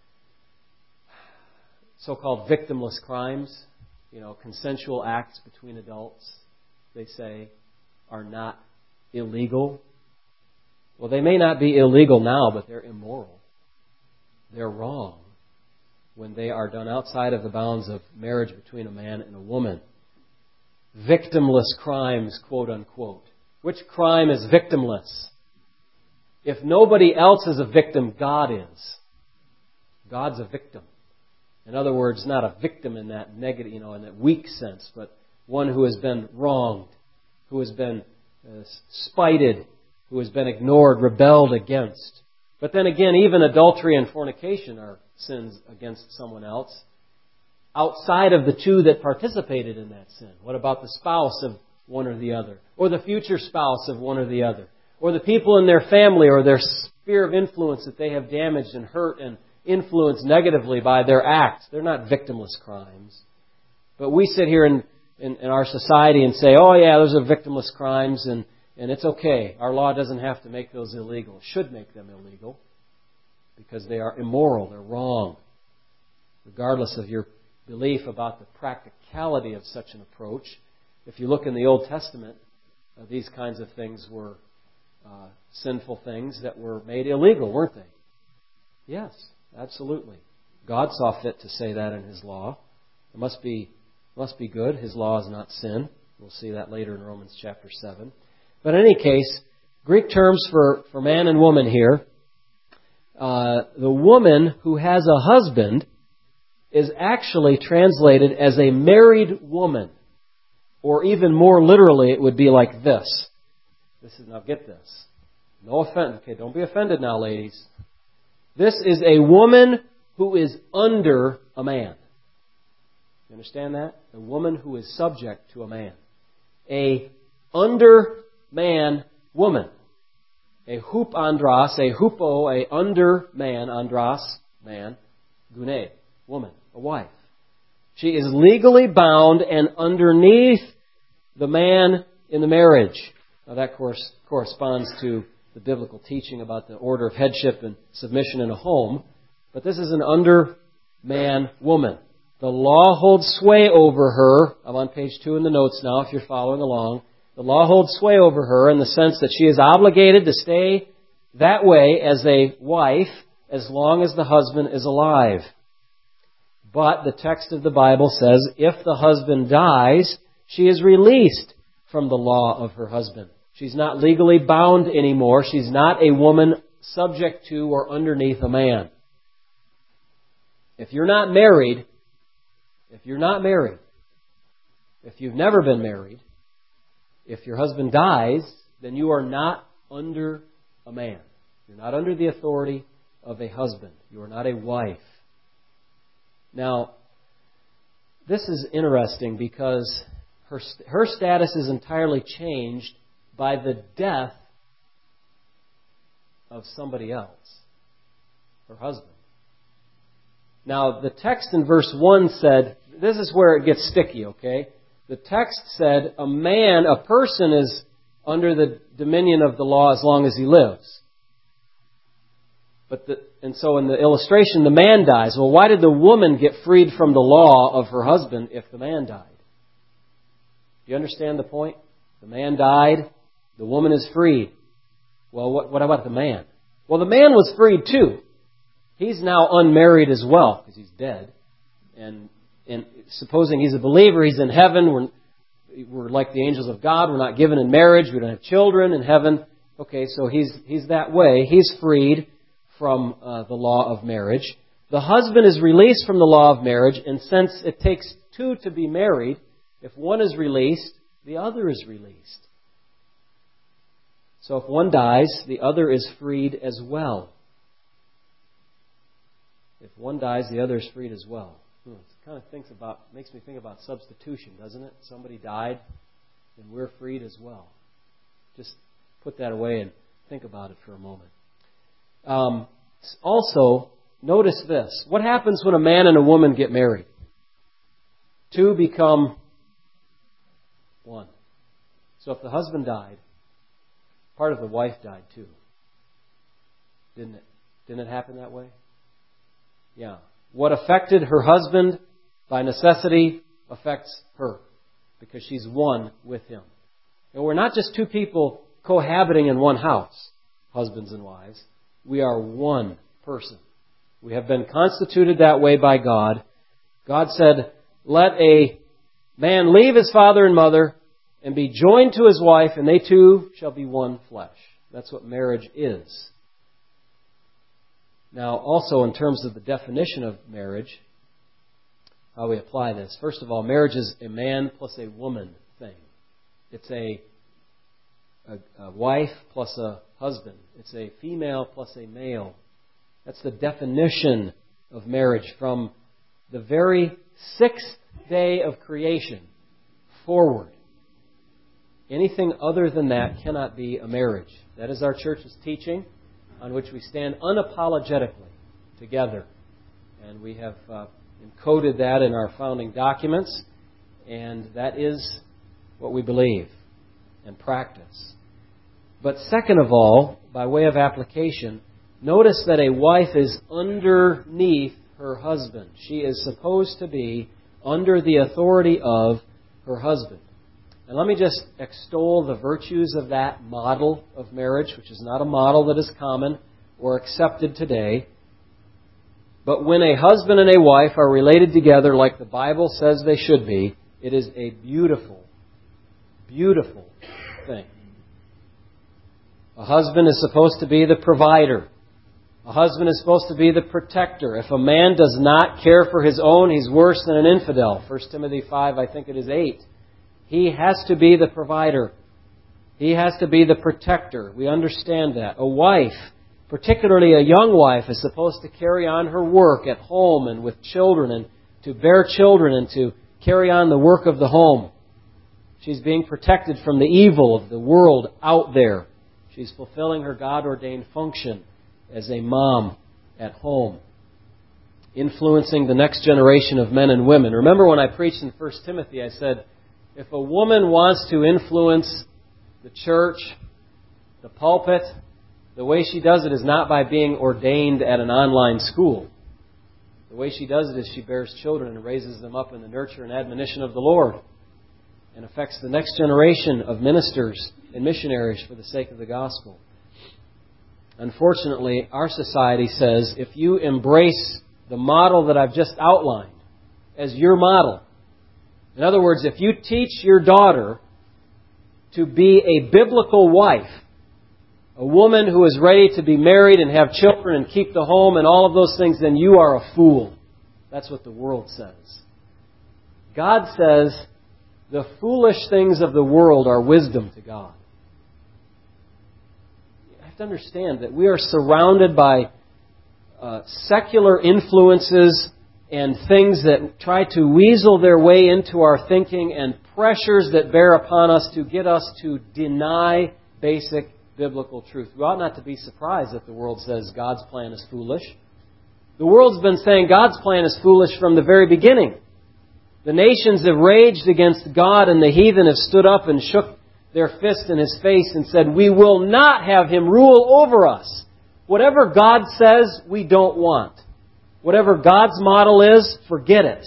so-called victimless crimes, consensual acts between adults, they say, are not illegal. Well, they may not be illegal now, but they're immoral. They're wrong when they are done outside of the bounds of marriage between a man and a woman. Victimless crimes, quote unquote. Which crime is victimless? If nobody else is a victim, God is. God's a victim. In other words, not a victim in that negative, in that weak sense, but one who has been wronged, who has been spited, who has been ignored, rebelled against. But then again, even adultery and fornication are sins against someone else outside of the two that participated in that sin. What about the spouse of one or the other? Or the future spouse of one or the other? Or the people in their family or their sphere of influence that they have damaged and hurt and influenced negatively by their acts? They're not victimless crimes. But we sit here and in our society and say, oh yeah, those are victimless crimes and it's okay. Our law doesn't have to make those illegal. It should make them illegal because they are immoral. They're wrong. Regardless of your belief about the practicality of such an approach, if you look in the Old Testament, these kinds of things were sinful things that were made illegal, weren't they? Yes, absolutely. God saw fit to say that in His law. It must be good. His law is not sin. We'll see that later in Romans chapter 7. But in any case, Greek terms for man and woman here. The woman who has a husband is actually translated as a married woman. Or even more literally, it would be like this. Now get this. No offense. Okay, don't be offended now, ladies. This is a woman who is under a man. You understand that? A woman who is subject to a man. A under man woman. A hupandros, a hupo, a under man, andros, man, gune, woman, a wife. She is legally bound and underneath the man in the marriage. Now that corresponds to the biblical teaching about the order of headship and submission in a home. But this is an under man woman. The law holds sway over her. I'm on page 2 in the notes now if you're following along. The law holds sway over her in the sense that she is obligated to stay that way as a wife as long as the husband is alive. But the text of the Bible says if the husband dies, she is released from the law of her husband. She's not legally bound anymore. She's not a woman subject to or underneath a man. If you're not married, if you've never been married, if your husband dies, then you are not under a man. You're not under the authority of a husband. You are not a wife. Now, this is interesting because her status is entirely changed by the death of somebody else, her husband. Now, the text in verse 1 said, this is where it gets sticky, okay? The text said, a person is under the dominion of the law as long as he lives. And so in the illustration, the man dies. Well, why did the woman get freed from the law of her husband if the man died? Do you understand the point? The man died, the woman is freed. Well, what about the man? Well, the man was freed too. He's now unmarried as well because he's dead. And supposing he's a believer, he's in heaven. We're like the angels of God. We're not given in marriage. We don't have children in heaven. Okay, so he's that way. He's freed from the law of marriage. The husband is released from the law of marriage, and since it takes two to be married, if one is released, the other is released. So if one dies, the other is freed as well. If one dies, the other is freed as well. It kind of makes me think about substitution, doesn't it? Somebody died, and we're freed as well. Just put that away and think about it for a moment. Also, notice this. What happens when a man and a woman get married? Two become one. So if the husband died, part of the wife died too. Didn't it? Didn't it happen that way? Yeah. What affected her husband by necessity affects her because she's one with him. And we're not just two people cohabiting in one house, husbands and wives. We are one person. We have been constituted that way by God. God said, let a man leave his father and mother and be joined to his wife, and they two shall be one flesh. That's what marriage is. Now, also in terms of the definition of marriage, how we apply this. First of all, marriage is a man plus a woman thing. It's a wife plus a husband. It's a female plus a male. That's the definition of marriage from the very sixth day of creation forward. Anything other than that cannot be a marriage. That is our church's teaching, on which we stand unapologetically together. And we have encoded that in our founding documents. And that is what we believe and practice. But second of all, by way of application, notice that a wife is underneath her husband. She is supposed to be under the authority of her husband. And let me just extol the virtues of that model of marriage, which is not a model that is common or accepted today. But when a husband and a wife are related together like the Bible says they should be, it is a beautiful, beautiful thing. A husband is supposed to be the provider. A husband is supposed to be the protector. If a man does not care for his own, he's worse than an infidel. 1 Timothy 5, I think it is 8. He has to be the provider. He has to be the protector. We understand that. A wife, particularly a young wife, is supposed to carry on her work at home and with children and to bear children and to carry on the work of the home. She's being protected from the evil of the world out there. She's fulfilling her God-ordained function as a mom at home, influencing the next generation of men and women. Remember when I preached in 1 Timothy, I said, if a woman wants to influence the church, the pulpit, the way she does it is not by being ordained at an online school. The way she does it is she bears children and raises them up in the nurture and admonition of the Lord and affects the next generation of ministers and missionaries for the sake of the gospel. Unfortunately, our society says if you embrace the model that I've just outlined as your model, in other words, if you teach your daughter to be a biblical wife, a woman who is ready to be married and have children and keep the home and all of those things, then you are a fool. That's what the world says. God says the foolish things of the world are wisdom to God. You have to understand that we are surrounded by secular influences and things that try to weasel their way into our thinking and pressures that bear upon us to get us to deny basic biblical truth. We ought not to be surprised that the world says God's plan is foolish. The world's been saying God's plan is foolish from the very beginning. The nations have raged against God, and the heathen have stood up and shook their fist in His face and said, we will not have Him rule over us. Whatever God says, we don't want. Whatever God's model is, forget it.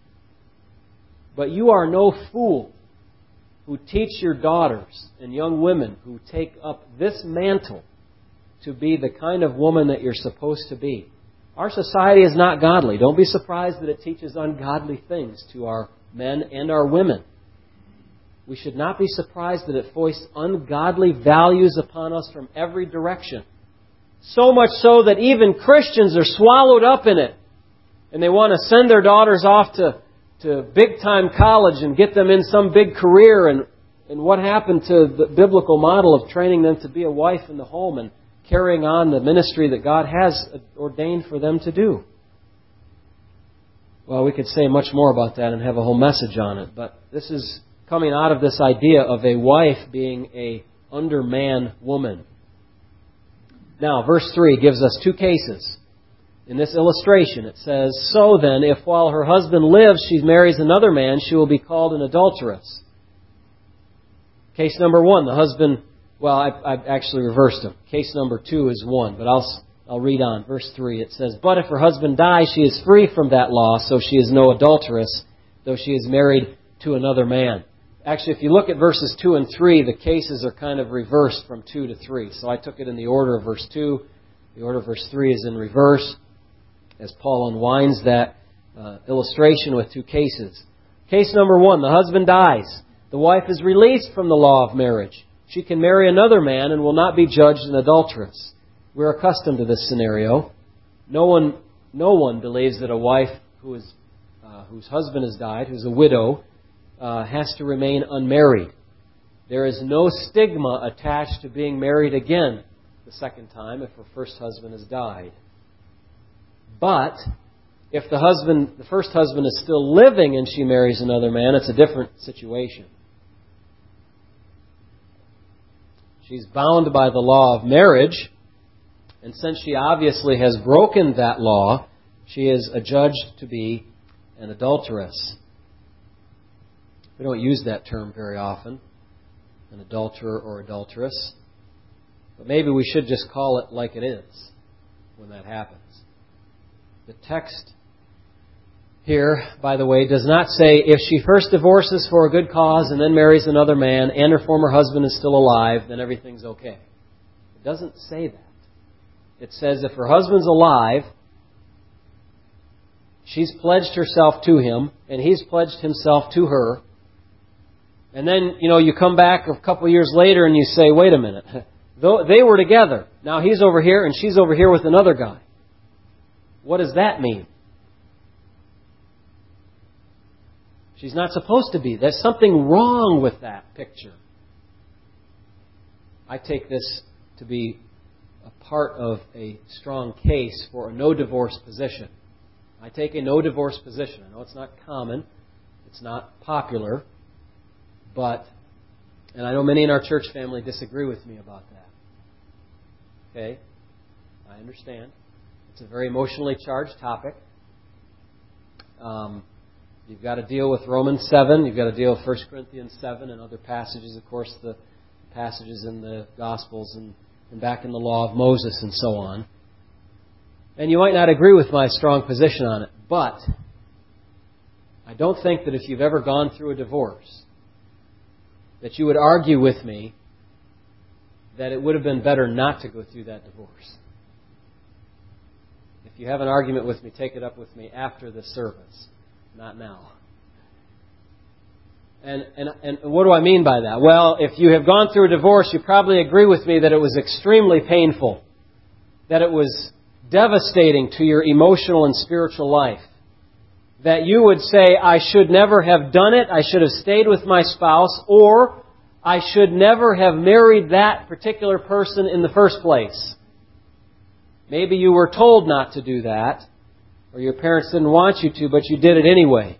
But you are no fool who teach your daughters and young women who take up this mantle to be the kind of woman that you're supposed to be. Our society is not godly. Don't be surprised that it teaches ungodly things to our men and our women. We should not be surprised that it foists ungodly values upon us from every direction. So much so that even Christians are swallowed up in it. And they want to send their daughters off to big-time college and get them in some big career. And what happened to the biblical model of training them to be a wife in the home and carrying on the ministry that God has ordained for them to do? Well, we could say much more about that and have a whole message on it. But this is coming out of this idea of a wife being a underman woman. Now, verse 3 gives us two cases. In this illustration, it says, so then, if while her husband lives she marries another man, she will be called an adulteress. Case number 1, the husband... Well, I've actually reversed them. Case number 2 is 1, but I'll read on. Verse 3, it says, but if her husband dies, she is free from that law, so she is no adulteress, though she is married to another man. Actually, if you look at verses 2 and 3, the cases are kind of reversed from 2 to 3. So I took it in the order of verse 2. The order of verse 3 is in reverse, as Paul unwinds that illustration with two cases. Case number 1, the husband dies. The wife is released from the law of marriage. She can marry another man and will not be judged an adulteress. We're accustomed to this scenario. No one believes that a wife whose husband has died, who's a widow, has to remain unmarried. There is no stigma attached to being married again the second time if her first husband has died. But if the first husband is still living and she marries another man, it's a different situation. She's bound by the law of marriage, and since she obviously has broken that law, she is adjudged to be an adulteress. We don't use that term very often, an adulterer or adulteress. But maybe we should just call it like it is when that happens. The text here, by the way, does not say if she first divorces for a good cause and then marries another man and her former husband is still alive, then everything's okay. It doesn't say that. It says if her husband's alive, she's pledged herself to him and he's pledged himself to her. And then, you come back a couple years later and you say, wait a minute. They were together. Now he's over here and she's over here with another guy. What does that mean? She's not supposed to be. There's something wrong with that picture. I take this to be a part of a strong case for a no-divorce position. I take a no-divorce position. I know it's not common. It's not popular. And I know many in our church family disagree with me about that. Okay? I understand. It's a very emotionally charged topic. You've got to deal with Romans 7. You've got to deal with 1 Corinthians 7 and other passages. Of course, the passages in the Gospels and back in the Law of Moses and so on. And you might not agree with my strong position on it. But I don't think that if you've ever gone through a divorce, that you would argue with me that it would have been better not to go through that divorce. If you have an argument with me, take it up with me after the service, not now. And what do I mean by that? Well, if you have gone through a divorce, you probably agree with me that it was extremely painful, that it was devastating to your emotional and spiritual life, that you would say, I should never have done it, I should have stayed with my spouse, or I should never have married that particular person in the first place. Maybe you were told not to do that, or your parents didn't want you to, but you did it anyway.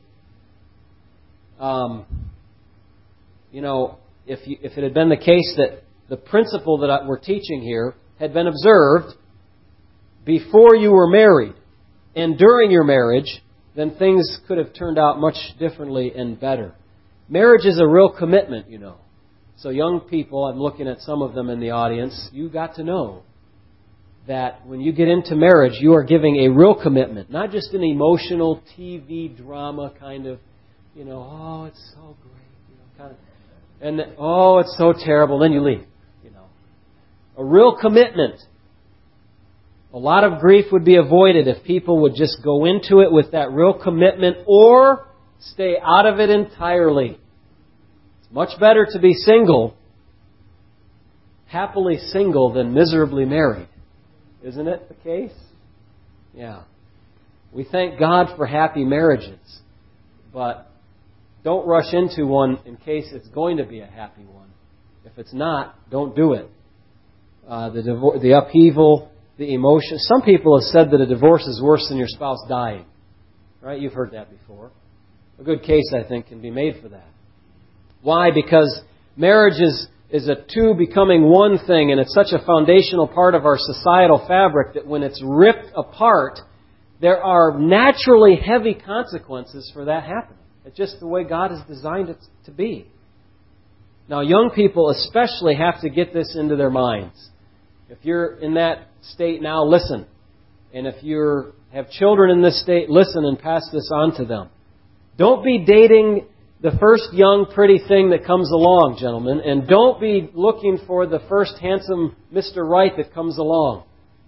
If it had been the case that the principle that we're teaching here had been observed before you were married and during your marriage, then things could have turned out much differently and better. Marriage is a real commitment, So young people, I'm looking at some of them in the audience, you got to know that when you get into marriage, you are giving a real commitment, not just an emotional TV drama kind of, oh, it's so great, kind of, and then, oh, it's so terrible, then you leave, A real commitment. A lot of grief would be avoided if people would just go into it with that real commitment or stay out of it entirely. It's much better to be single, happily single, than miserably married. Isn't it the case? Yeah. We thank God for happy marriages, but don't rush into one in case it's going to be a happy one. If it's not, don't do it. The upheaval, the emotion. Some people have said that a divorce is worse than your spouse dying. Right? You've heard that before. A good case, I think, can be made for that. Why? Because marriage is a two becoming one thing, and it's such a foundational part of our societal fabric that when it's ripped apart, there are naturally heavy consequences for that happening. It's just the way God has designed it to be. Now, young people especially have to get this into their minds. If you're in that state now, listen. And if you have children in this state, listen and pass this on to them. Don't be dating the first young, pretty thing that comes along, gentlemen. And don't be looking for the first handsome Mr. Right that comes along.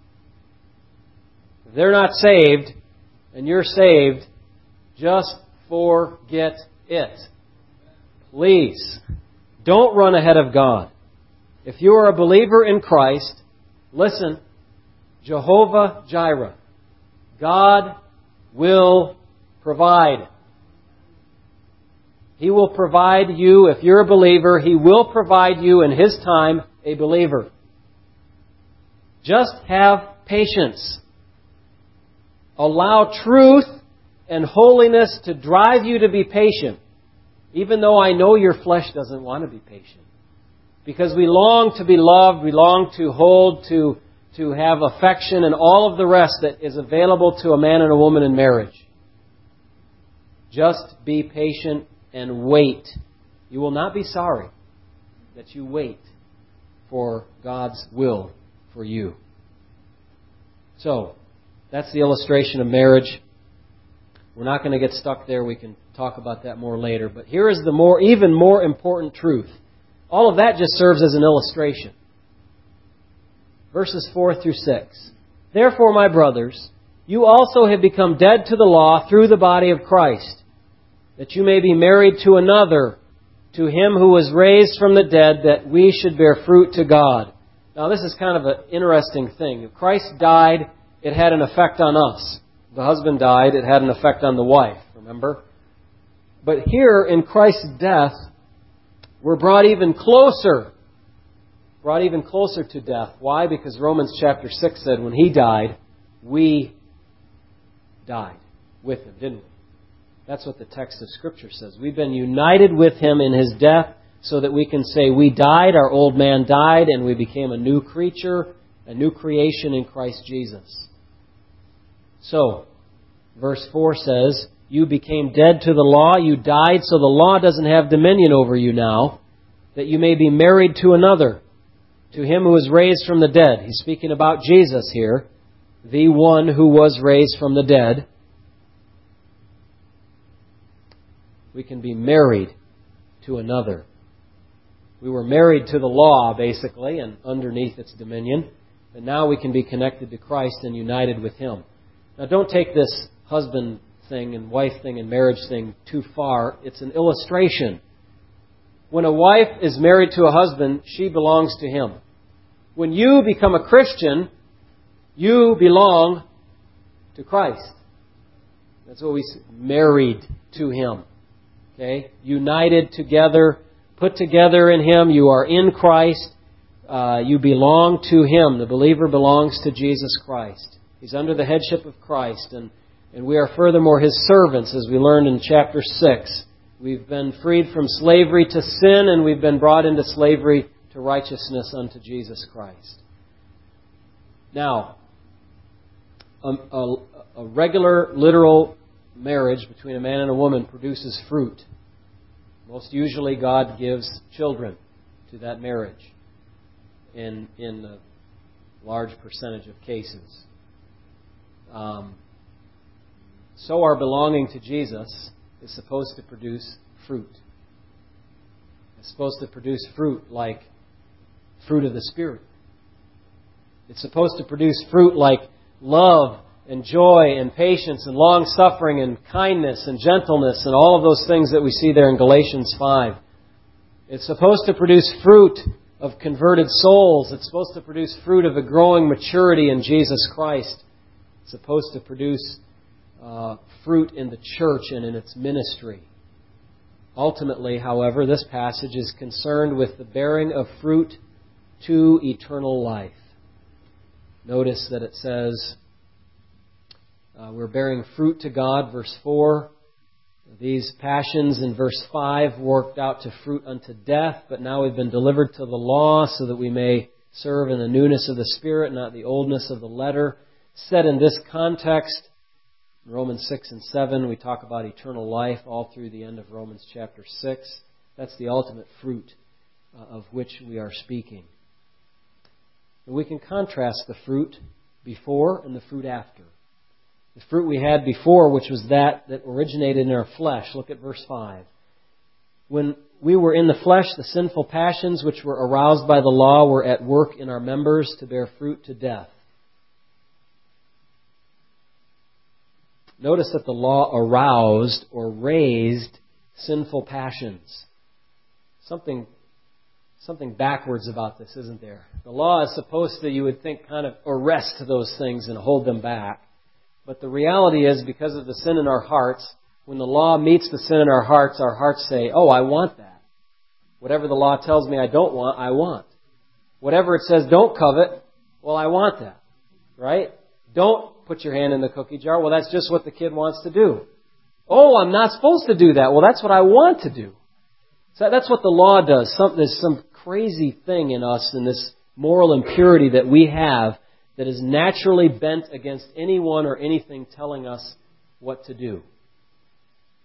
If they're not saved, and you're saved, just forget it. Please. Don't run ahead of God. If you are a believer in Christ, listen, Jehovah Jireh, God will provide. He will provide you, if you're a believer, He will provide you in His time a believer. Just have patience. Allow truth and holiness to drive you to be patient. Even though I know your flesh doesn't want to be patient. Because we long to be loved, we long to hold, to have affection and all of the rest that is available to a man and a woman in marriage. Just be patient and wait. You will not be sorry that you wait for God's will for you. So, that's the illustration of marriage. We're not going to get stuck there. We can talk about that more later. But here is the even more important truth. All of that just serves as an illustration. Verses 4 through 6. Therefore, my brothers, you also have become dead to the law through the body of Christ, that you may be married to another, to Him who was raised from the dead, that we should bear fruit to God. Now, this is kind of an interesting thing. If Christ died, it had an effect on us. If the husband died, it had an effect on the wife, remember? But here, in Christ's death, we're brought even closer to death. Why? Because Romans chapter 6 said when He died, we died with Him, didn't we? That's what the text of Scripture says. We've been united with Him in His death so that we can say we died, our old man died, and we became a new creature, a new creation in Christ Jesus. So, verse 4 says, you became dead to the law, you died, so the law doesn't have dominion over you now, that you may be married to another, to Him who was raised from the dead. He's speaking about Jesus here, the one who was raised from the dead. We can be married to another. We were married to the law, basically, and underneath its dominion. But now we can be connected to Christ and united with Him. Now, don't take this husband thing and wife thing and marriage thing too far. It's an illustration. When a wife is married to a husband, she belongs to him. When you become a Christian, you belong to Christ. That's what we say, married to Him. Okay? United together, put together in Him. You are in Christ. You belong to Him. The believer belongs to Jesus Christ. He's under the headship of Christ. And we are furthermore His servants, as we learned in chapter 6. We've been freed from slavery to sin, and we've been brought into slavery to righteousness unto Jesus Christ. Now, a regular, literal marriage between a man and a woman produces fruit. Most usually God gives children to that marriage in a large percentage of cases. So our belonging to Jesus is supposed to produce fruit. It's supposed to produce fruit like fruit of the Spirit. It's supposed to produce fruit like love and joy and patience and long-suffering and kindness and gentleness and all of those things that we see there in Galatians 5. It's supposed to produce fruit of converted souls. It's supposed to produce fruit of a growing maturity in Jesus Christ. It's supposed to produce fruit in the church and in its ministry. Ultimately, however, this passage is concerned with the bearing of fruit to eternal life. Notice that it says we're bearing fruit to God, verse 4. These passions in verse 5 worked out to fruit unto death, but now we've been delivered to the law so that we may serve in the newness of the Spirit, not the oldness of the letter. Said in this context, in Romans 6 and 7, we talk about eternal life all through the end of Romans chapter 6. That's the ultimate fruit of which we are speaking. And we can contrast the fruit before and the fruit after. The fruit we had before, which was that originated in our flesh. Look at verse 5. When we were in the flesh, the sinful passions which were aroused by the law were at work in our members to bear fruit to death. Notice that the law aroused or raised sinful passions. Something backwards about this, isn't there? The law is supposed to, you would think, kind of arrest those things and hold them back. But the reality is, because of the sin in our hearts, when the law meets the sin in our hearts say, oh, I want that. Whatever the law tells me I don't want, I want. Whatever it says don't covet, well, I want that. Right? Don't put your hand in the cookie jar. Well, that's just what the kid wants to do. Oh, I'm not supposed to do that. Well, that's what I want to do. So that's what the law does. There's some crazy thing in us, in this moral impurity that we have, that is naturally bent against anyone or anything telling us what to do.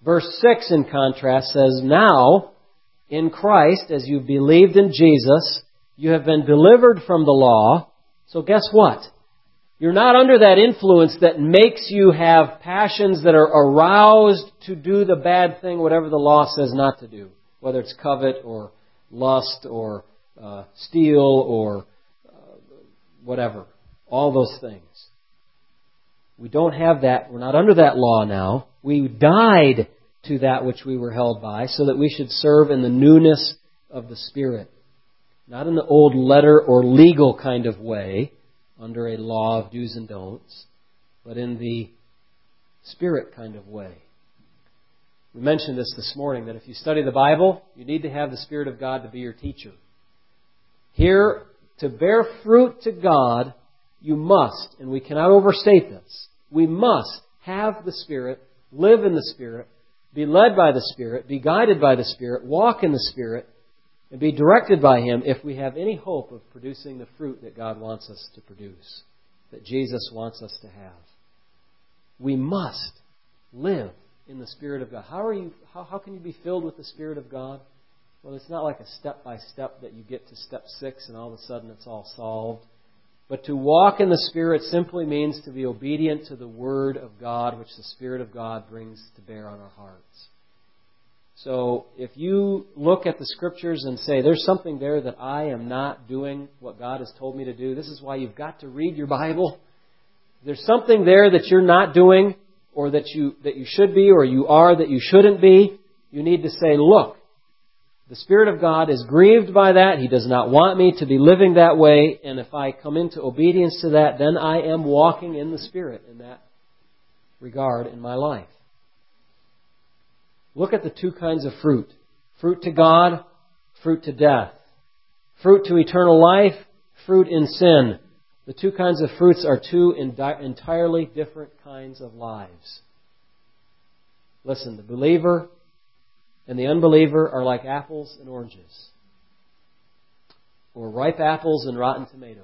Verse 6, in contrast, says, "Now, in Christ, as you believed in Jesus, you have been delivered from the law." So guess what? You're not under that influence that makes you have passions that are aroused to do the bad thing, whatever the law says not to do. Whether it's covet or lust or steal or whatever. All those things. We don't have that. We're not under that law now. We died to that which we were held by so that we should serve in the newness of the Spirit. Not in the old letter or legal kind of way, under a law of do's and don'ts, but in the Spirit kind of way. We mentioned this morning, that if you study the Bible, you need to have the Spirit of God to be your teacher. Here, to bear fruit to God, you must, and we cannot overstate this, we must have the Spirit, live in the Spirit, be led by the Spirit, be guided by the Spirit, walk in the Spirit, and be directed by Him if we have any hope of producing the fruit that God wants us to produce, that Jesus wants us to have. We must live in the Spirit of God. How can you be filled with the Spirit of God? Well, it's not like a step-by-step that you get to step 6 and all of a sudden it's all solved. But to walk in the Spirit simply means to be obedient to the Word of God, which the Spirit of God brings to bear on our hearts. So if you look at the Scriptures and say, there's something there that I am not doing what God has told me to do, this is why you've got to read your Bible. There's something there that you're not doing, or that you should be, or you are that you shouldn't be, you need to say, look, the Spirit of God is grieved by that. He does not want me to be living that way. And if I come into obedience to that, then I am walking in the Spirit in that regard in my life. Look at the two kinds of fruit. Fruit to God, fruit to death. Fruit to eternal life, fruit in sin. The two kinds of fruits are two entirely different kinds of lives. Listen, the believer and the unbeliever are like apples and oranges, or ripe apples and rotten tomatoes.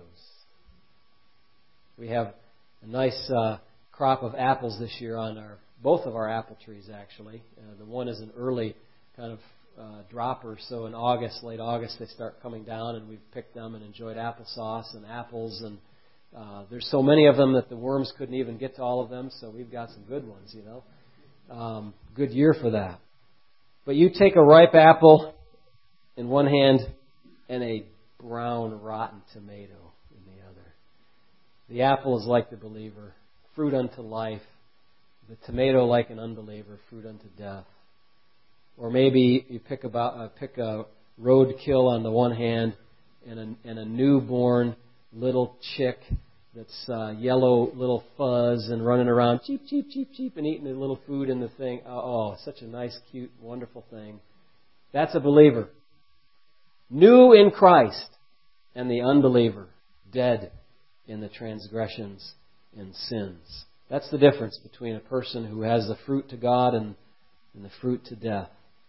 We have a nice crop of apples this year on both of our apple trees, actually. The one is an early kind of dropper, so in August, late August, they start coming down, and we've picked them and enjoyed applesauce and apples, and there's so many of them that the worms couldn't even get to all of them, so we've got some good ones, you know. Good year for that. But you take a ripe apple in one hand and a brown, rotten tomato in the other. The apple is like the believer, fruit unto life. The tomato like an unbeliever, fruit unto death. Or maybe you pick a roadkill on the one hand and a newborn little chick that's yellow little fuzz and running around cheep, cheep, cheep, cheep and eating the little food in the thing. Oh, such a nice, cute, wonderful thing. That's a believer. New in Christ. And the unbeliever, dead in the transgressions and sins. That's the difference between a person who has the fruit to God and the fruit to death.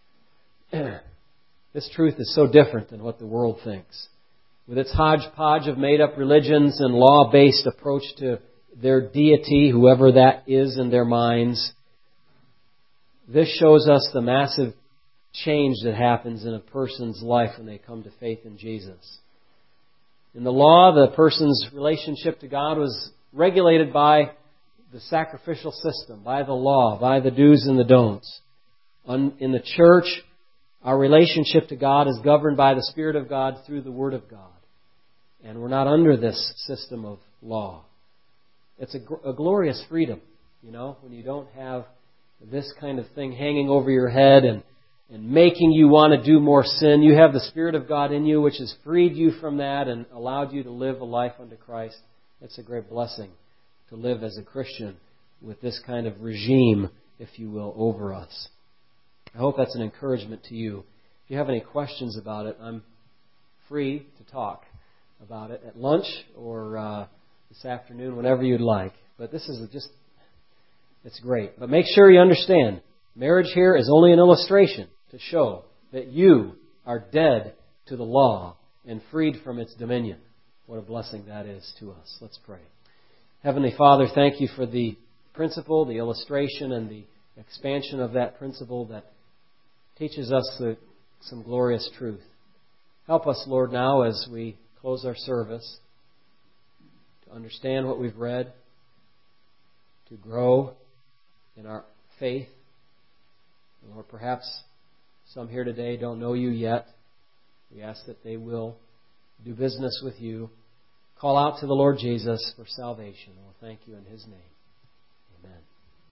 This truth is so different than what the world thinks. With its hodgepodge of made-up religions and law-based approach to their deity, whoever that is in their minds, this shows us the massive change that happens in a person's life when they come to faith in Jesus. In the law, the person's relationship to God was regulated by the sacrificial system, by the law, by the do's and the don'ts. In the church, our relationship to God is governed by the Spirit of God through the Word of God. And we're not under this system of law. It's a glorious freedom, you know, when you don't have this kind of thing hanging over your head and making you want to do more sin. You have the Spirit of God in you, which has freed you from that and allowed you to live a life unto Christ. It's a great blessing to live as a Christian with this kind of regime, if you will, over us. I hope that's an encouragement to you. If you have any questions about it, I'm free to talk about it at lunch or this afternoon, whenever you'd like. But this is it's great. But make sure you understand, marriage here is only an illustration to show that you are dead to the law and freed from its dominion. What a blessing that is to us. Let's pray. Heavenly Father, thank you for the principle, the illustration, and the expansion of that principle that teaches us some glorious truth. Help us, Lord, now as we close our service to understand what we've read, to grow in our faith. And Lord, perhaps some here today don't know You yet. We ask that they will do business with You. Call out to the Lord Jesus for salvation. We'll thank You in His name. Amen.